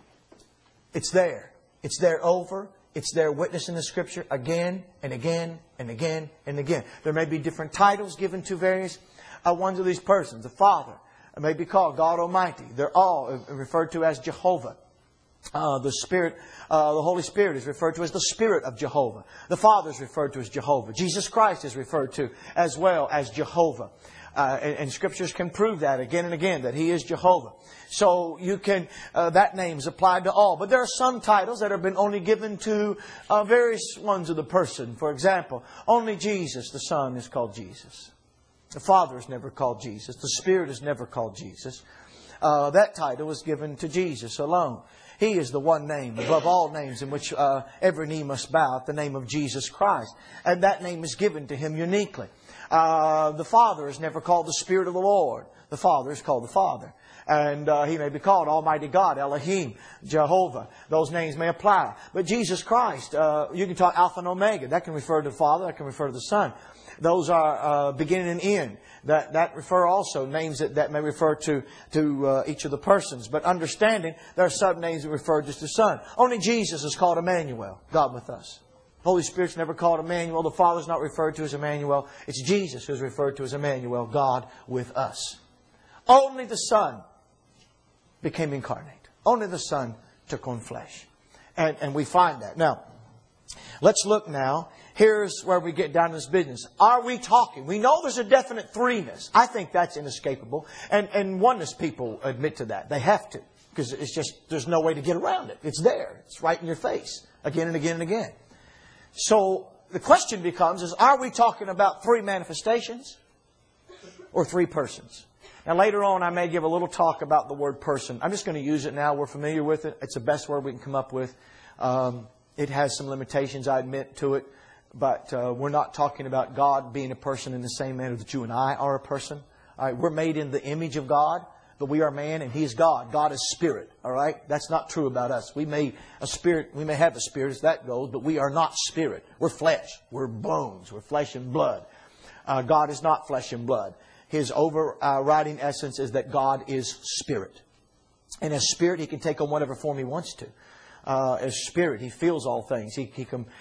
Speaker 1: It's there. It's there over. It's there witnessed in the Scripture again and again and again and again. There may be different titles given to various ones of these persons. The Father may be called God Almighty. They're all referred to as Jehovah. The Spirit, the Holy Spirit is referred to as the Spirit of Jehovah. The Father is referred to as Jehovah. Jesus Christ is referred to as well as Jehovah. And Scriptures can prove that again and again, that He is Jehovah. So you can, that name is applied to all. But there are some titles that have been only given to various ones of the person. For example, only Jesus, the Son, is called Jesus. The Father is never called Jesus. The Spirit is never called Jesus. That title was given to Jesus alone. He is the one name above all names in which every knee must bow at the name of Jesus Christ. And that name is given to Him uniquely. The Father is never called the Spirit of the Lord. The Father is called the Father. And He may be called Almighty God, Elohim, Jehovah. Those names may apply. But Jesus Christ, you can talk Alpha and Omega. That can refer to the Father. That can refer to the Son. Those are beginning and end. That refer also names that may refer to each of the persons. But understanding, there are some names that refer just to the Son. Only Jesus is called Emmanuel, God with us. Holy Spirit's never called Emmanuel. The Father's not referred to as Emmanuel. It's Jesus who's referred to as Emmanuel, God with us. Only the Son became incarnate. Only the Son took on flesh. And we find that. Now, let's look now. Here's where we get down to this business. Are we talking? We know there's a definite threeness. I think that's inescapable. And oneness people admit to that. They have to. Because it's just, there's no way to get around it. It's there. It's right in your face. Again and again and again. So the question becomes, are we talking about three manifestations or three persons? Now later on I may give a little talk about the word person. I'm just going to use it now. We're familiar with it. It's the best word we can come up with. It has some limitations, I admit to it. But we're not talking about God being a person in the same manner that you and I are a person. All right, we're made in the image of God, but we are man and He is God. God is spirit. All right, that's not true about us. We may have a spirit as that goes, but we are not spirit. We're flesh. We're bones. We're flesh and blood. God is not flesh and blood. His overriding essence is that God is spirit, and as spirit, He can take on whatever form He wants to. As spirit, He feels all things. He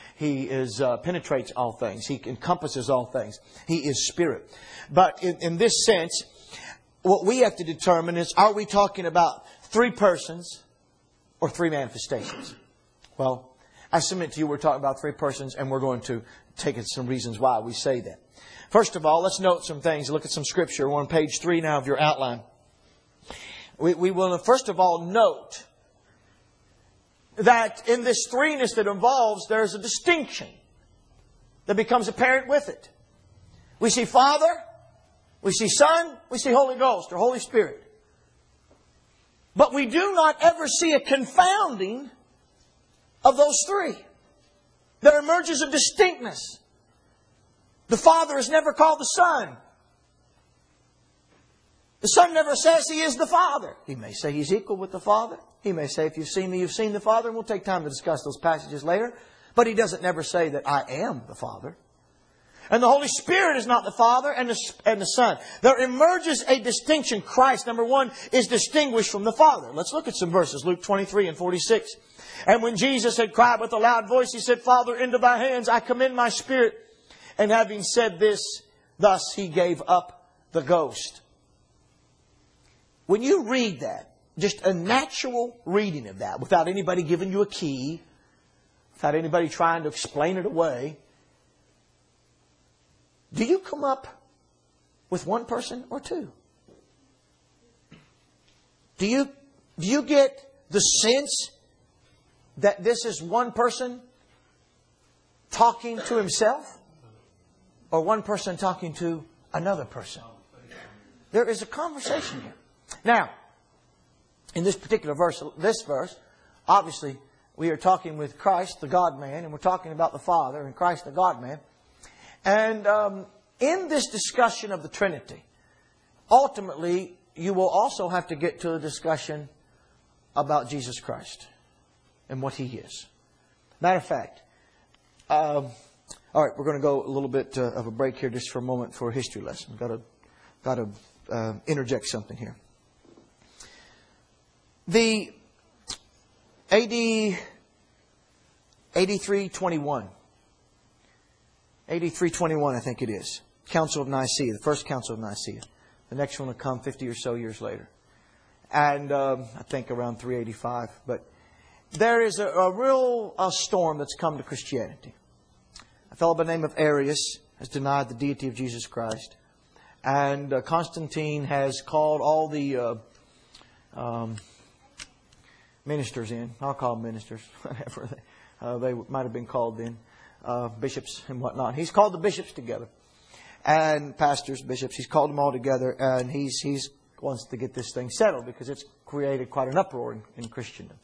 Speaker 1: penetrates all things. He encompasses all things. He is spirit. But in this sense, what we have to determine is, are we talking about three persons or three manifestations? Well, I submit to you we're talking about three persons, and we're going to take some reasons why we say that. First of all, let's note some things. Look at some scripture. We're on page 3 now of your outline. We will first of all note that in this threeness that involves, there's a distinction that becomes apparent with it. We see Father, we see Son, we see Holy Ghost or Holy Spirit. But we do not ever see a confounding of those three. There emerges a distinctness. The Father is never called the Son. The Son never says He is the Father. He may say He's equal with the Father. He may say, if you've seen me, you've seen the Father. And we'll take time to discuss those passages later. But He doesn't never say that I am the Father. And the Holy Spirit is not the Father and the Son. There emerges a distinction. Christ, number one, is distinguished from the Father. Let's look at some verses. Luke 23 and 46. And when Jesus had cried with a loud voice, He said, Father, into Thy hands I commend my spirit. And having said this, thus He gave up the ghost. When you read that, just a natural reading of that, without anybody giving you a key, without anybody trying to explain it away, do you come up with one person or two? Do you get the sense that this is one person talking to himself or one person talking to another person? There is a conversation here. Now, in this particular verse, obviously, we are talking with Christ, the God-man, and we're talking about the Father and Christ, the God-man. And in this discussion of the Trinity, ultimately, you will also have to get to a discussion about Jesus Christ. and what He is. Matter of fact, all right, we're going to go a little bit of a break here just for a moment for a history lesson. Got to interject something here. The AD 8321. 8321, I think it is. Council of Nicaea, the first Council of Nicaea. The next one will come 50 or so years later. And I think around 385. But there is a real storm that's come to Christianity. A fellow by the name of Arius has denied the deity of Jesus Christ. And Constantine has called all the ministers in. I'll call them ministers. Whatever. They might have been called then. Bishops and whatnot. He's called the bishops together. And pastors, bishops. He's called them all together. And he's wants to get this thing settled because it's created quite an uproar in Christendom.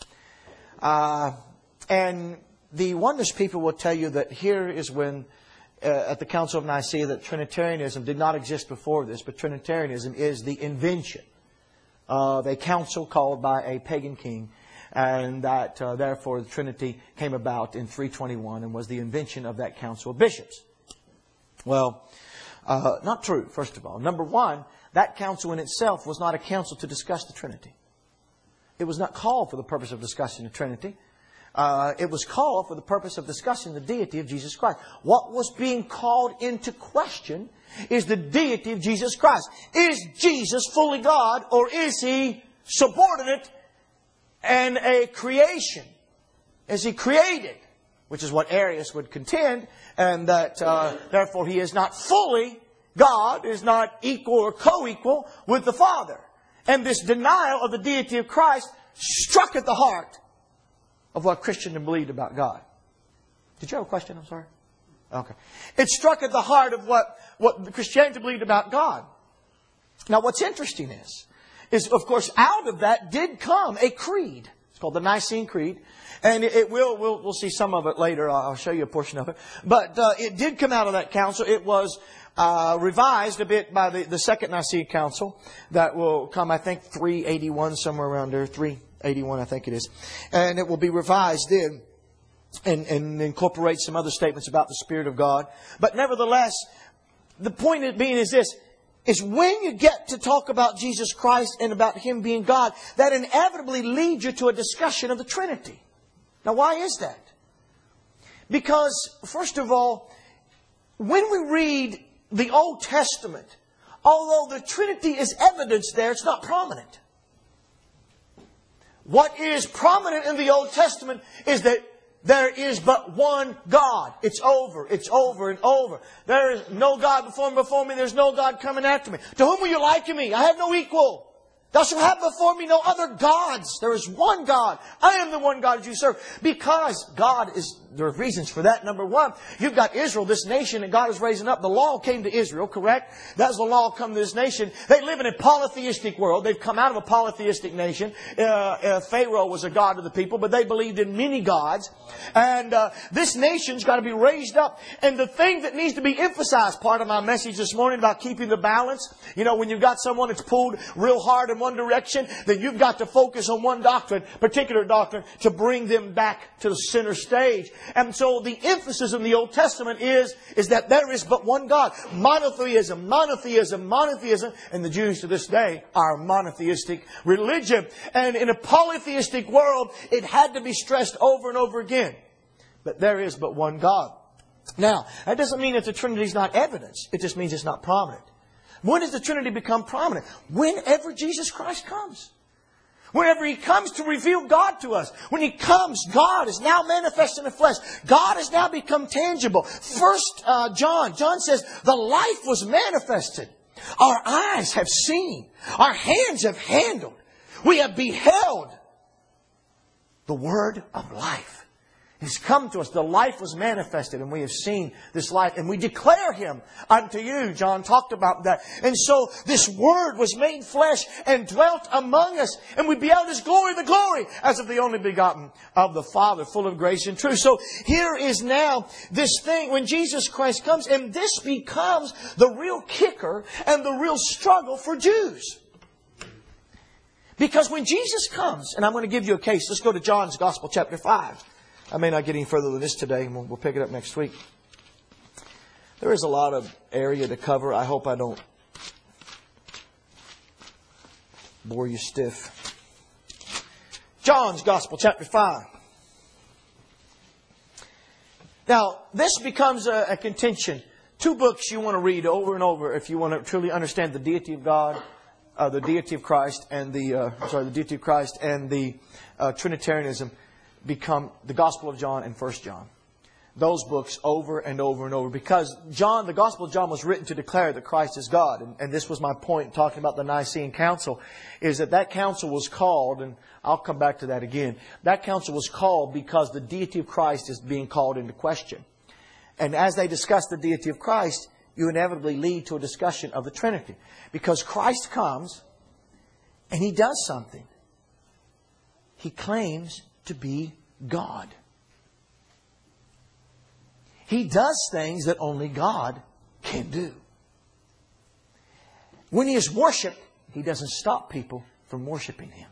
Speaker 1: And the oneness people will tell you that here is when, at the Council of Nicaea, that Trinitarianism did not exist before this, but Trinitarianism is the invention of a council called by a pagan king, and that therefore the Trinity came about in 321 and was the invention of that council of bishops. Well, not true, first of all. Number one, that council in itself was not a council to discuss the Trinity. It was not called for the purpose of discussing the Trinity. It was called for the purpose of discussing the deity of Jesus Christ. What was being called into question is the deity of Jesus Christ. Is Jesus fully God, or is He subordinate and a creation? Is He created? Which is what Arius would contend, and that therefore He is not fully God, is not equal or co-equal with the Father. And this denial of the deity of Christ struck at the heart of what Christians believed about God. Did you have a question? I'm sorry. Okay. It struck at the heart of what Christianity believed about God. Now what's interesting is of course out of that did come a creed. It's called the Nicene Creed. And we'll see some of it later. I'll show you a portion of it. But it did come out of that council. It was revised a bit by the Second Nicene Council. That will come, I think, 381, somewhere around there. 381, I think it is. And it will be revised then and incorporate some other statements about the Spirit of God. But nevertheless, the point being is this, is when you get to talk about Jesus Christ and about Him being God, that inevitably leads you to a discussion of the Trinity. Now, why is that? Because, first of all, when we read the Old Testament, although the Trinity is evidenced there, it's not prominent. What is prominent in the Old Testament is that there is but one God. It's over. It's over and over. There is no God before me. There's no God coming after me. To whom will you liken me? I have no equal. Thou shalt have before me no other gods. There is one God. I am the one God that you serve. Because God is, there are reasons for that. Number one, you've got Israel, this nation that God is raising up. The law came to Israel, correct? That's the law come to this nation. They live in a polytheistic world. They've come out of a polytheistic nation. Pharaoh was a god of the people, but they believed in many gods. And this nation's got to be raised up. And the thing that needs to be emphasized, part of my message this morning about keeping the balance, you know, when you've got someone that's pulled real hard in one direction, then you've got to focus on one doctrine, particular doctrine, to bring them back to the center stage. And so the emphasis in the Old Testament is that there is but one God. Monotheism, monotheism, monotheism. And the Jews to this day are a monotheistic religion. And in a polytheistic world, it had to be stressed over and over again. But there is but one God. Now, that doesn't mean that the Trinity is not evidence. It just means it's not prominent. When does the Trinity become prominent? Whenever Jesus Christ comes. Whenever He comes to reveal God to us. When He comes, God is now manifest in the flesh. God has now become tangible. First John says, the life was manifested. Our eyes have seen. Our hands have handled. We have beheld the Word of life. He's come to us. The life was manifested, and we have seen this life, and we declare Him unto you. John talked about that. And so this Word was made flesh and dwelt among us, and we beheld His glory, the glory as of the only begotten of the Father, full of grace and truth. So here is now this thing when Jesus Christ comes, and this becomes the real kicker and the real struggle for Jews. Because when Jesus comes, and I'm going to give you a case. Let's go to John's Gospel, chapter 5. I may not get any further than this today. We'll pick it up next week. There is a lot of area to cover. I hope I don't bore you stiff. John's Gospel, chapter 5. Now, this becomes a contention. Two books you want to read over and over if you want to truly understand the deity of God, the deity of Christ, and the deity of Christ and the Trinitarianism become the Gospel of John and 1 John. Those books over and over and over. Because John, the Gospel of John was written to declare that Christ is God. And this was my point talking about the Nicene Council, is that council was called, and I'll come back to that again. That council was called because the deity of Christ is being called into question. And as they discuss the deity of Christ, you inevitably lead to a discussion of the Trinity. Because Christ comes and He does something. He claims to be God. He does things that only God can do. When He is worshipped, He doesn't stop people from worshiping Him.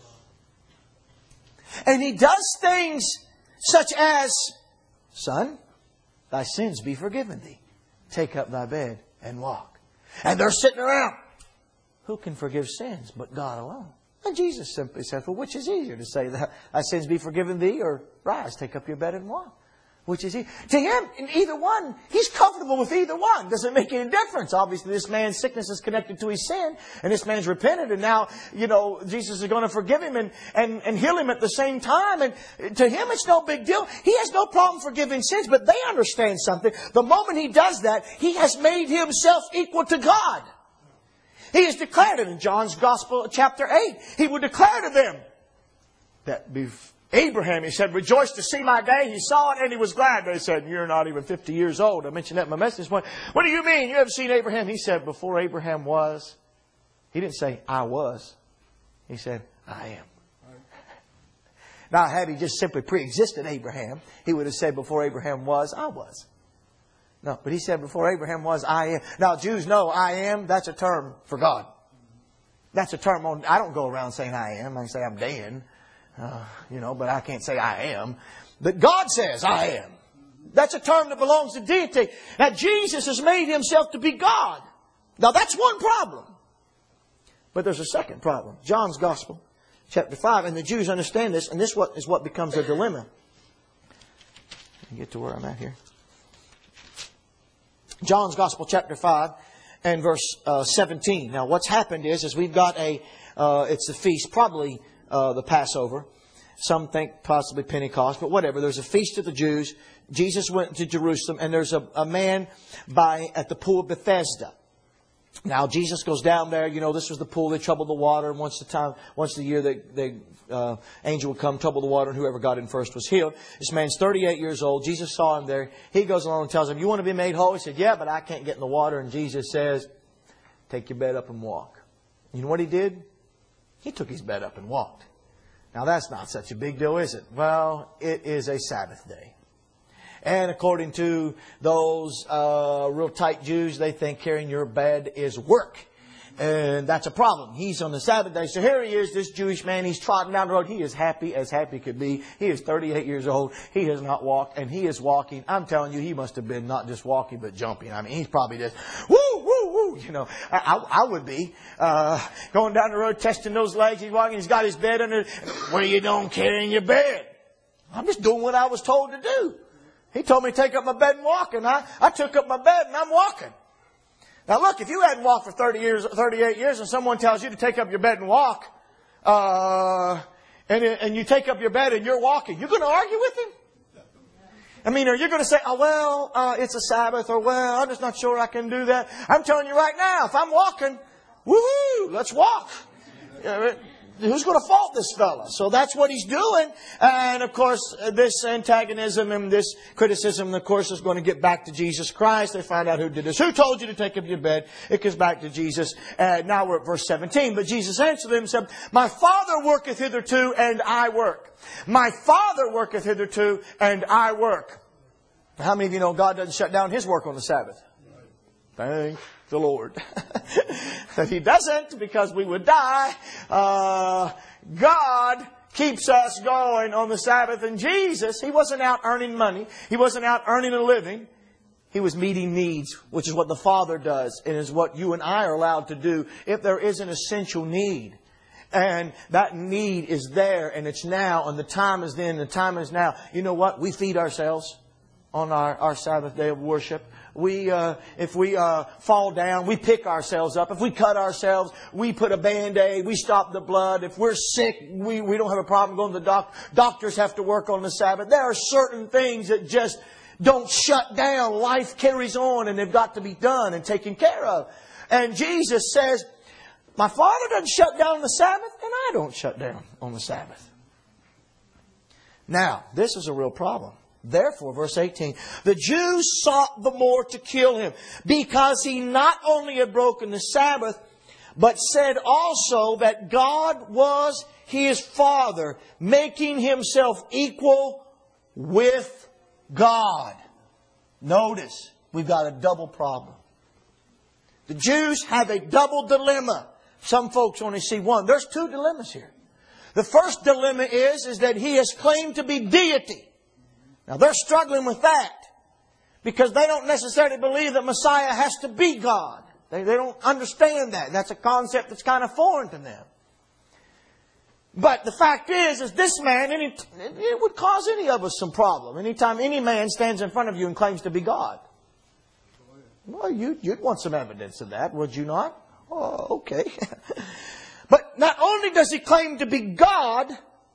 Speaker 1: And He does things such as, Son, thy sins be forgiven thee. Take up thy bed and walk. And they're sitting around. Who can forgive sins but God alone? And Jesus simply said, well, which is easier to say, thy sins be forgiven thee, or rise, take up your bed and walk? Which is easier? To Him, in either one, He's comfortable with either one. Doesn't make any difference. Obviously, this man's sickness is connected to his sin, and this man's repented, and now, Jesus is going to forgive him and heal him at the same time. And to Him, it's no big deal. He has no problem forgiving sins, but they understand something. The moment He does that, He has made Himself equal to God. He has declared it in John's Gospel, chapter 8. He would declare to them that Abraham, He said, rejoice to see my day. He saw it and he was glad. They said, you're not even 50 years old. I mentioned that in my message. What do you mean? You haven't seen Abraham? He said, before Abraham was. He didn't say, I was. He said, I am. Now, had He just simply pre-existed Abraham, He would have said, before Abraham was, I was. No, but He said, before Abraham was, I am. Now, Jews know I am. That's a term for God. That's a term. I don't go around saying I am. I can say I'm Dan. But I can't say I am. But God says I am. That's a term that belongs to deity. Now, Jesus has made Himself to be God. Now, that's one problem. But there's a second problem. John's Gospel, chapter 5. And the Jews understand this. And this is what becomes a dilemma. Let me get to where I'm at here. John's Gospel, chapter 5 and verse 17. Now, what's happened is we've got it's a feast, probably the Passover. Some think possibly Pentecost, but whatever. There's a feast of the Jews. Jesus went to Jerusalem, and there's a man at the pool of Bethesda. Now, Jesus goes down there. This was the pool. They troubled the water. And once a year, the angel would come, trouble the water, and whoever got in first was healed. This man's 38 years old. Jesus saw him there. He goes along and tells him, you want to be made whole? He said, yeah, but I can't get in the water. And Jesus says, take your bed up and walk. You know what he did? He took his bed up and walked. Now, that's not such a big deal, is it? Well, it is a Sabbath day. And according to those real tight Jews, they think carrying your bed is work. And that's a problem. He's on the Sabbath day. So here he is, this Jewish man. He's trotting down the road. He is happy as happy could be. He is 38 years old. He has not walked. And he is walking. I'm telling you, he must have been not just walking, but jumping. I mean, he's probably just, woo, woo, woo. I would be going down the road, testing those legs. He's walking. He's got his bed under. What are you doing carrying your bed? I'm just doing what I was told to do. He told me to take up my bed and walk. And I took up my bed and I'm walking. Now look, if you hadn't walked for 38 years and someone tells you to take up your bed and walk, and you take up your bed and you're walking, you're going to argue with him? I mean, are you going to say, it's a Sabbath, or I'm just not sure I can do that? I'm telling you right now, if I'm walking, woohoo, let's walk. Who's going to fault this fella? So that's what he's doing. And of course, this antagonism and this criticism, of course, is going to get back to Jesus Christ. They find out who did this. Who told you to take up your bed? It goes back to Jesus. Now we're at verse 17. But Jesus answered them and said, my Father worketh hitherto, and I work. My Father worketh hitherto, and I work. How many of you know God doesn't shut down His work on the Sabbath? Thank the Lord. He doesn't, because we would die. God keeps us going on the Sabbath. And Jesus, He wasn't out earning money. He wasn't out earning a living. He was meeting needs, which is what the Father does, and is what you and I are allowed to do if there is an essential need. And that need is there, and it's now, and the time is then, and the time is now. You know what? We feed ourselves on our Sabbath day of worship. If we fall down, we pick ourselves up. If we cut ourselves, we put a Band-Aid. We stop the blood. If we're sick, we don't have a problem going to the doctor. Doctors have to work on the Sabbath. There are certain things that just don't shut down. Life carries on, and they've got to be done and taken care of. And Jesus says, my Father doesn't shut down on the Sabbath, and I don't shut down on the Sabbath. Now, this is a real problem. Therefore, verse 18, the Jews sought the more to kill Him, because He not only had broken the Sabbath, but said also that God was His Father, making Himself equal with God. Notice, we've got a double problem. The Jews have a double dilemma. Some folks only see one. There's two dilemmas here. The first dilemma is that He has claimed to be deity. Now they're struggling with that, because they don't necessarily believe that Messiah has to be God. They don't understand that. That's a concept that's kind of foreign to them. But the fact is this man, it would cause any of us some problem. Anytime any man stands in front of you and claims to be God. Well, you'd want some evidence of that, would you not? Oh, okay. But not only does He claim to be God,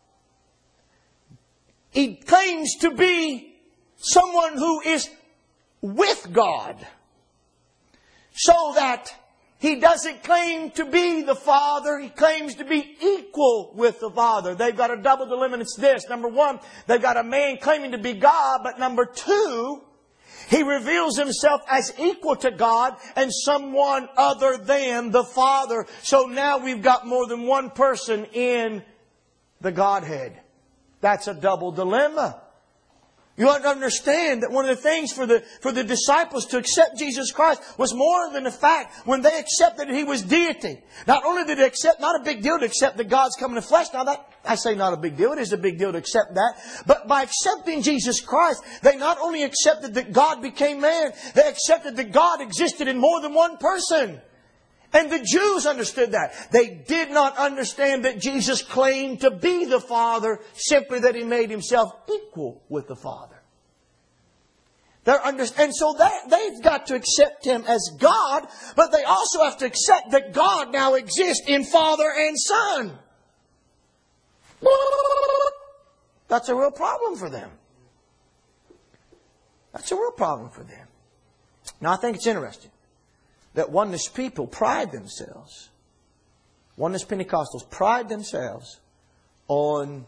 Speaker 1: He claims to be someone who is with God. So that He doesn't claim to be the Father. He claims to be equal with the Father. They've got a double dilemma, and it's this. Number one, they've got a man claiming to be God. But number two, He reveals Himself as equal to God and someone other than the Father. So now we've got more than one person in the Godhead. That's a double dilemma. You ought to understand that one of the things for the disciples to accept Jesus Christ was more than the fact when they accepted that He was deity. Not only did they accept, not a big deal to accept that God's come in the flesh. Now that, I say not a big deal. It is a big deal to accept that. But by accepting Jesus Christ, they not only accepted that God became man, they accepted that God existed in more than one person. And the Jews understood that. They did not understand that Jesus claimed to be the Father, simply that He made Himself equal with the Father. And so they've got to accept Him as God, but they also have to accept that God now exists in Father and Son. That's a real problem for them. That's a real problem for them. Now, I think it's interesting that oneness people pride themselves, oneness Pentecostals pride themselves on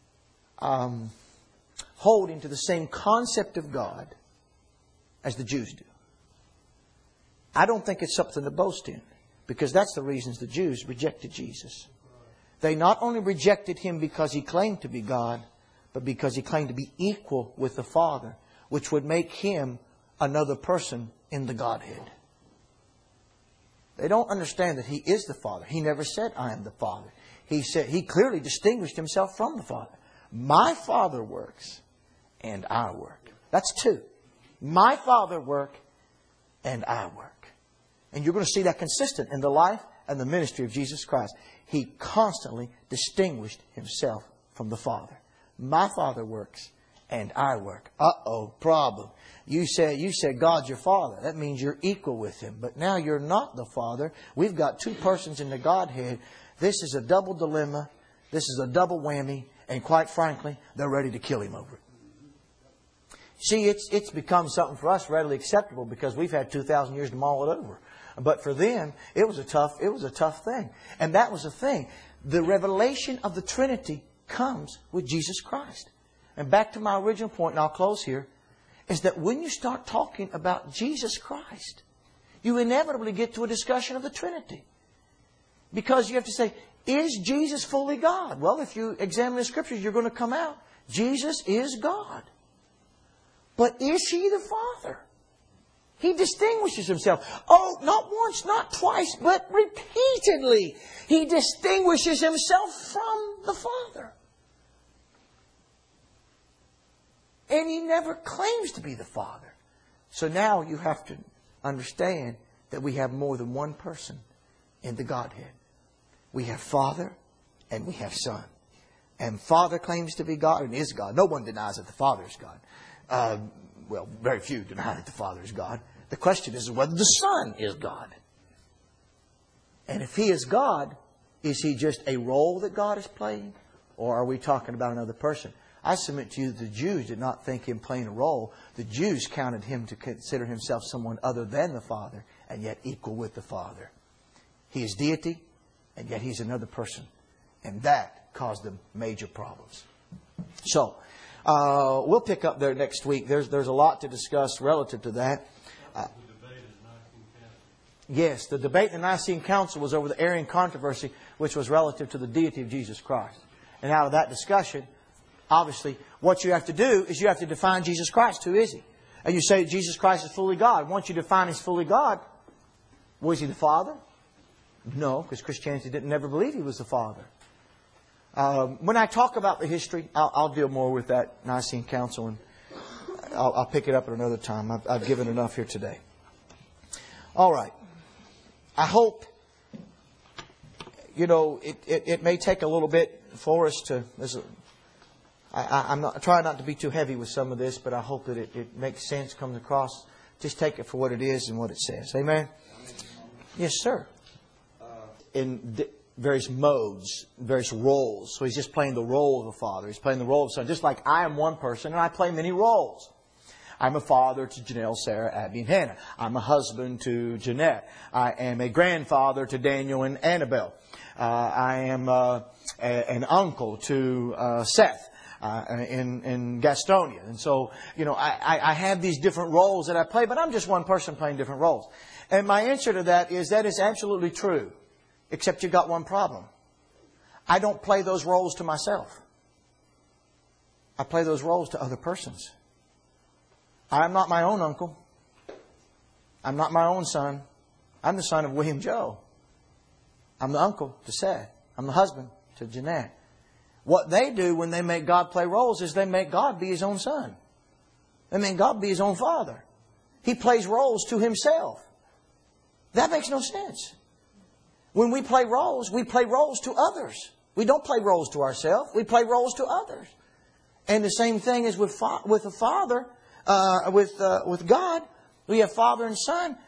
Speaker 1: holding to the same concept of God as the Jews do. I don't think it's something to boast in, because that's the reasons the Jews rejected Jesus. They not only rejected Him because He claimed to be God, but because He claimed to be equal with the Father, which would make Him another person in the Godhead. They don't understand that He is the Father. He never said, I am the Father. He clearly distinguished Himself from the Father. My Father works, and I work. That's two. My Father works, and I work. And you're going to see that consistent in the life and the ministry of Jesus Christ. He constantly distinguished Himself from the Father. My Father works, and I work. Problem. You said God's your Father. That means you're equal with Him. But now you're not the Father. We've got two persons in the Godhead. This is a double dilemma. This is a double whammy. And quite frankly, they're ready to kill Him over it. See, it's become something for us readily acceptable because we've had 2,000 years to mull it over. But for them, it was a tough thing. And that was the thing. The revelation of the Trinity comes with Jesus Christ. And back to my original point, and I'll close here, is that when you start talking about Jesus Christ, you inevitably get to a discussion of the Trinity. Because you have to say, is Jesus fully God? Well, if you examine the Scriptures, you're going to come out. Jesus is God. But is He the Father? He distinguishes Himself. Oh, not once, not twice, but repeatedly. He distinguishes Himself from the Father. And He never claims to be the Father. So now you have to understand that we have more than one person in the Godhead. We have Father and we have Son. And Father claims to be God and is God. No one denies that the Father is God. Well, very few deny that the Father is God. The question is whether the Son is God. And if He is God, is He just a role that God is playing? Or are we talking about another person? I submit to you that the Jews did not think Him playing a role. The Jews counted Him to consider Himself someone other than the Father, and yet equal with the Father. He is deity, and yet He's another person. And that caused them major problems. So, we'll pick up there next week. There's a lot to discuss relative to that. Yes, the debate in the Nicene Council was over the Arian controversy, which was relative to the deity of Jesus Christ. And out of that discussion, obviously, what you have to do is you have to define Jesus Christ. Who is He? And you say Jesus Christ is fully God. Once you define He's fully God, was He the Father? No, because Christianity didn't never believe He was the Father. When I talk about the history, I'll deal more with that Nicene Council, and I'll pick it up at another time. I've given enough here today. All right. I hope, it may take a little bit for us to... I'm trying not to be too heavy with some of this, but I hope that it makes sense, comes across. Just take it for what it is and what it says. Amen? Yes, sir. In various modes, various roles. So He's just playing the role of a father. He's playing the role of a son. Just like I am one person and I play many roles. I'm a father to Janelle, Sarah, Abby, and Hannah. I'm a husband to Jeanette. I am a grandfather to Daniel and Annabelle. I am an uncle to Seth. In Gastonia. And so, I have these different roles that I play, but I'm just one person playing different roles. And my answer to that is absolutely true. Except you've got one problem. I don't play those roles to myself. I play those roles to other persons. I'm not my own uncle. I'm not my own son. I'm the son of William Joe. I'm the uncle to Seth. I'm the husband to Jeanette. What they do when they make God play roles is they make God be His own son. They make God be His own father. He plays roles to Himself. That makes no sense. When we play roles to others. We don't play roles to ourselves. We play roles to others. And the same thing is with a father, with God. We have Father and Son.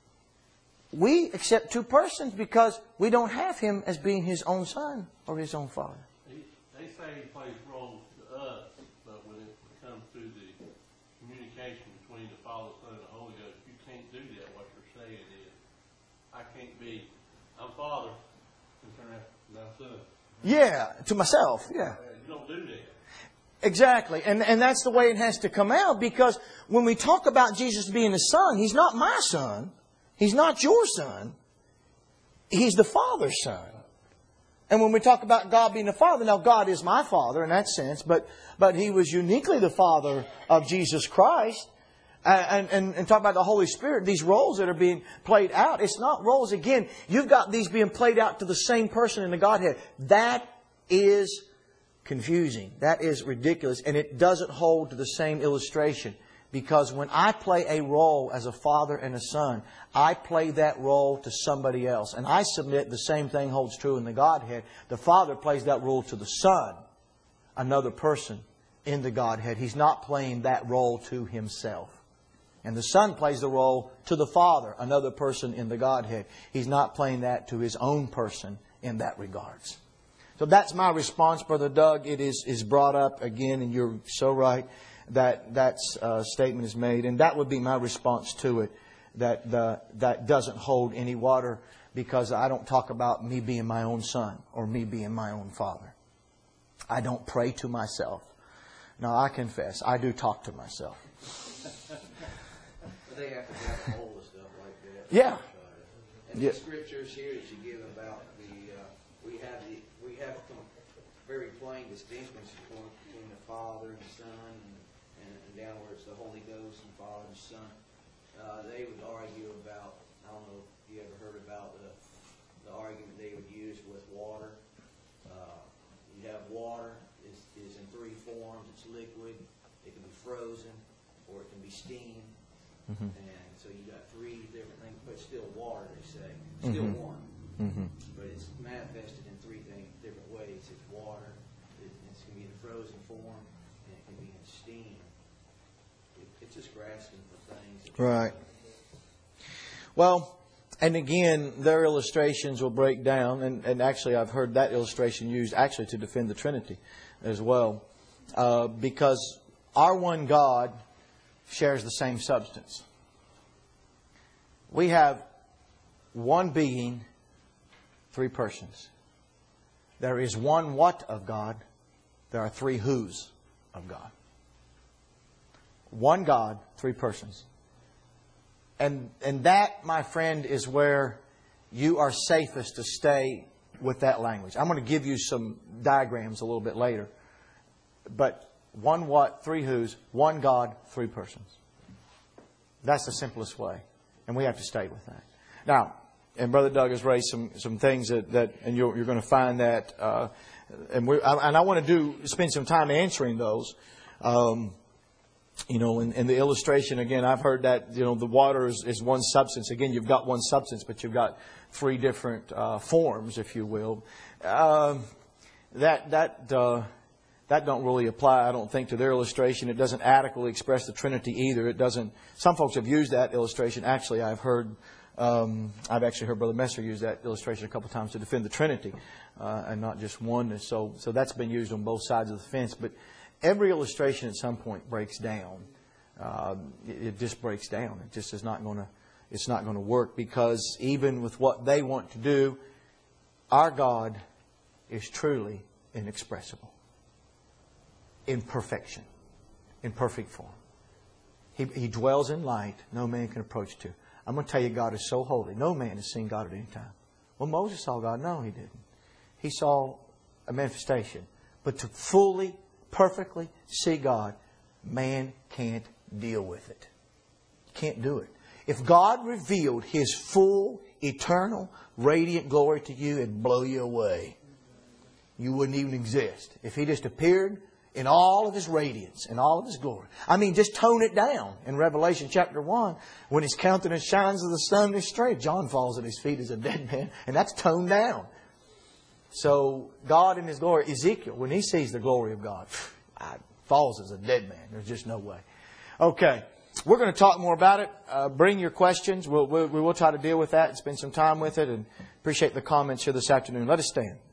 Speaker 1: We accept two persons because we don't have Him as being His own Son or His own Father.
Speaker 2: They say He plays roles to us, but when it comes to the communication between the Father, Son, and the Holy Ghost, you can't do that. What you're saying is, I can't be, I'm Father, and turn out my Son.
Speaker 1: Yeah, to myself, yeah.
Speaker 2: You don't do that.
Speaker 1: Exactly. And that's the way it has to come out, because when we talk about Jesus being the Son, He's not my Son. He's not your Son. He's the Father's Son. And when we talk about God being the Father, now God is my Father in that sense, but He was uniquely the Father of Jesus Christ. And talk about the Holy Spirit, these roles that are being played out. It's not roles, again, you've got these being played out to the same person in the Godhead. That is confusing. That is ridiculous. And it doesn't hold to the same illustration. Because when I play a role as a father and a son, I play that role to somebody else. And I submit the same thing holds true in the Godhead. The Father plays that role to the Son, another person in the Godhead. He's not playing that role to Himself. And the Son plays the role to the Father, another person in the Godhead. He's not playing that to His own person in that regards. So that's my response, Brother Doug. It is brought up again, and you're so right that statement is made. And that would be my response to it, that doesn't hold any water, because I don't talk about me being my own son or me being my own father. I don't pray to myself. Now, I confess, I do talk to myself.
Speaker 3: They have to grab hold of stuff like that.
Speaker 1: Yeah.
Speaker 3: And the scriptures here that you give about we have very plain distinctions between the Father and the Son, and down where it's the Holy Ghost and Father and Son. they would argue about, I don't know if you ever heard about the argument they would use with water. You have water is in three forms. It's liquid, it can be frozen, or it can be steam.
Speaker 1: Mm-hmm.
Speaker 3: And so you got three different things, but still water, they say. Still
Speaker 1: Mm-hmm.
Speaker 3: one.
Speaker 1: Mm-hmm.
Speaker 3: But it's manifested in three different ways. It's water, it can be in frozen form, and it can be in steam. It's just grasping for things.
Speaker 1: Right. Well, and again, their illustrations will break down, and actually I've heard that illustration used actually to defend the Trinity as well, because our one God shares the same substance. We have one being, three persons. There is one what of God. There are three whos of God. One God, three persons. And that, my friend, is where you are safest to stay with that language. I'm going to give you some diagrams a little bit later. But one what, three whos, one God, three persons. That's the simplest way. And we have to stay with that. Now, and Brother Doug has raised some things that and you're going to find that, and I want to spend some time answering those. In the illustration, again, I've heard that, the water is one substance. Again, you've got one substance, but you've got three different forms, if you will. That don't really apply, I don't think, to their illustration. It doesn't adequately express the Trinity either. It doesn't. Some folks have used that illustration. Actually, I've actually heard Brother Messer use that illustration a couple of times to defend the Trinity, and not just oneness. So that's been used on both sides of the fence. But every illustration at some point breaks down. It just breaks down. It just is not going to. It's not going to work, because even with what they want to do, our God is truly inexpressible. In perfection, in perfect form. He dwells in light no man can approach to. I'm going to tell you, God is so holy. No man has seen God at any time. Well, Moses saw God. No, he didn't. He saw a manifestation. But to fully, perfectly see God, man can't deal with it. Can't do it. If God revealed His full, eternal, radiant glory to you, it'd blow you away. You wouldn't even exist. If He just appeared in all of His radiance and all of His glory. I mean, just tone it down. In Revelation chapter 1, when His countenance shines as the sun is straight, John falls at His feet as a dead man, and that's toned down. So God in His glory, Ezekiel, when he sees the glory of God, falls as a dead man. There's just no way. Okay, we're going to talk more about it. Bring your questions. We will try to deal with that and spend some time with it, and appreciate the comments here this afternoon. Let us stand.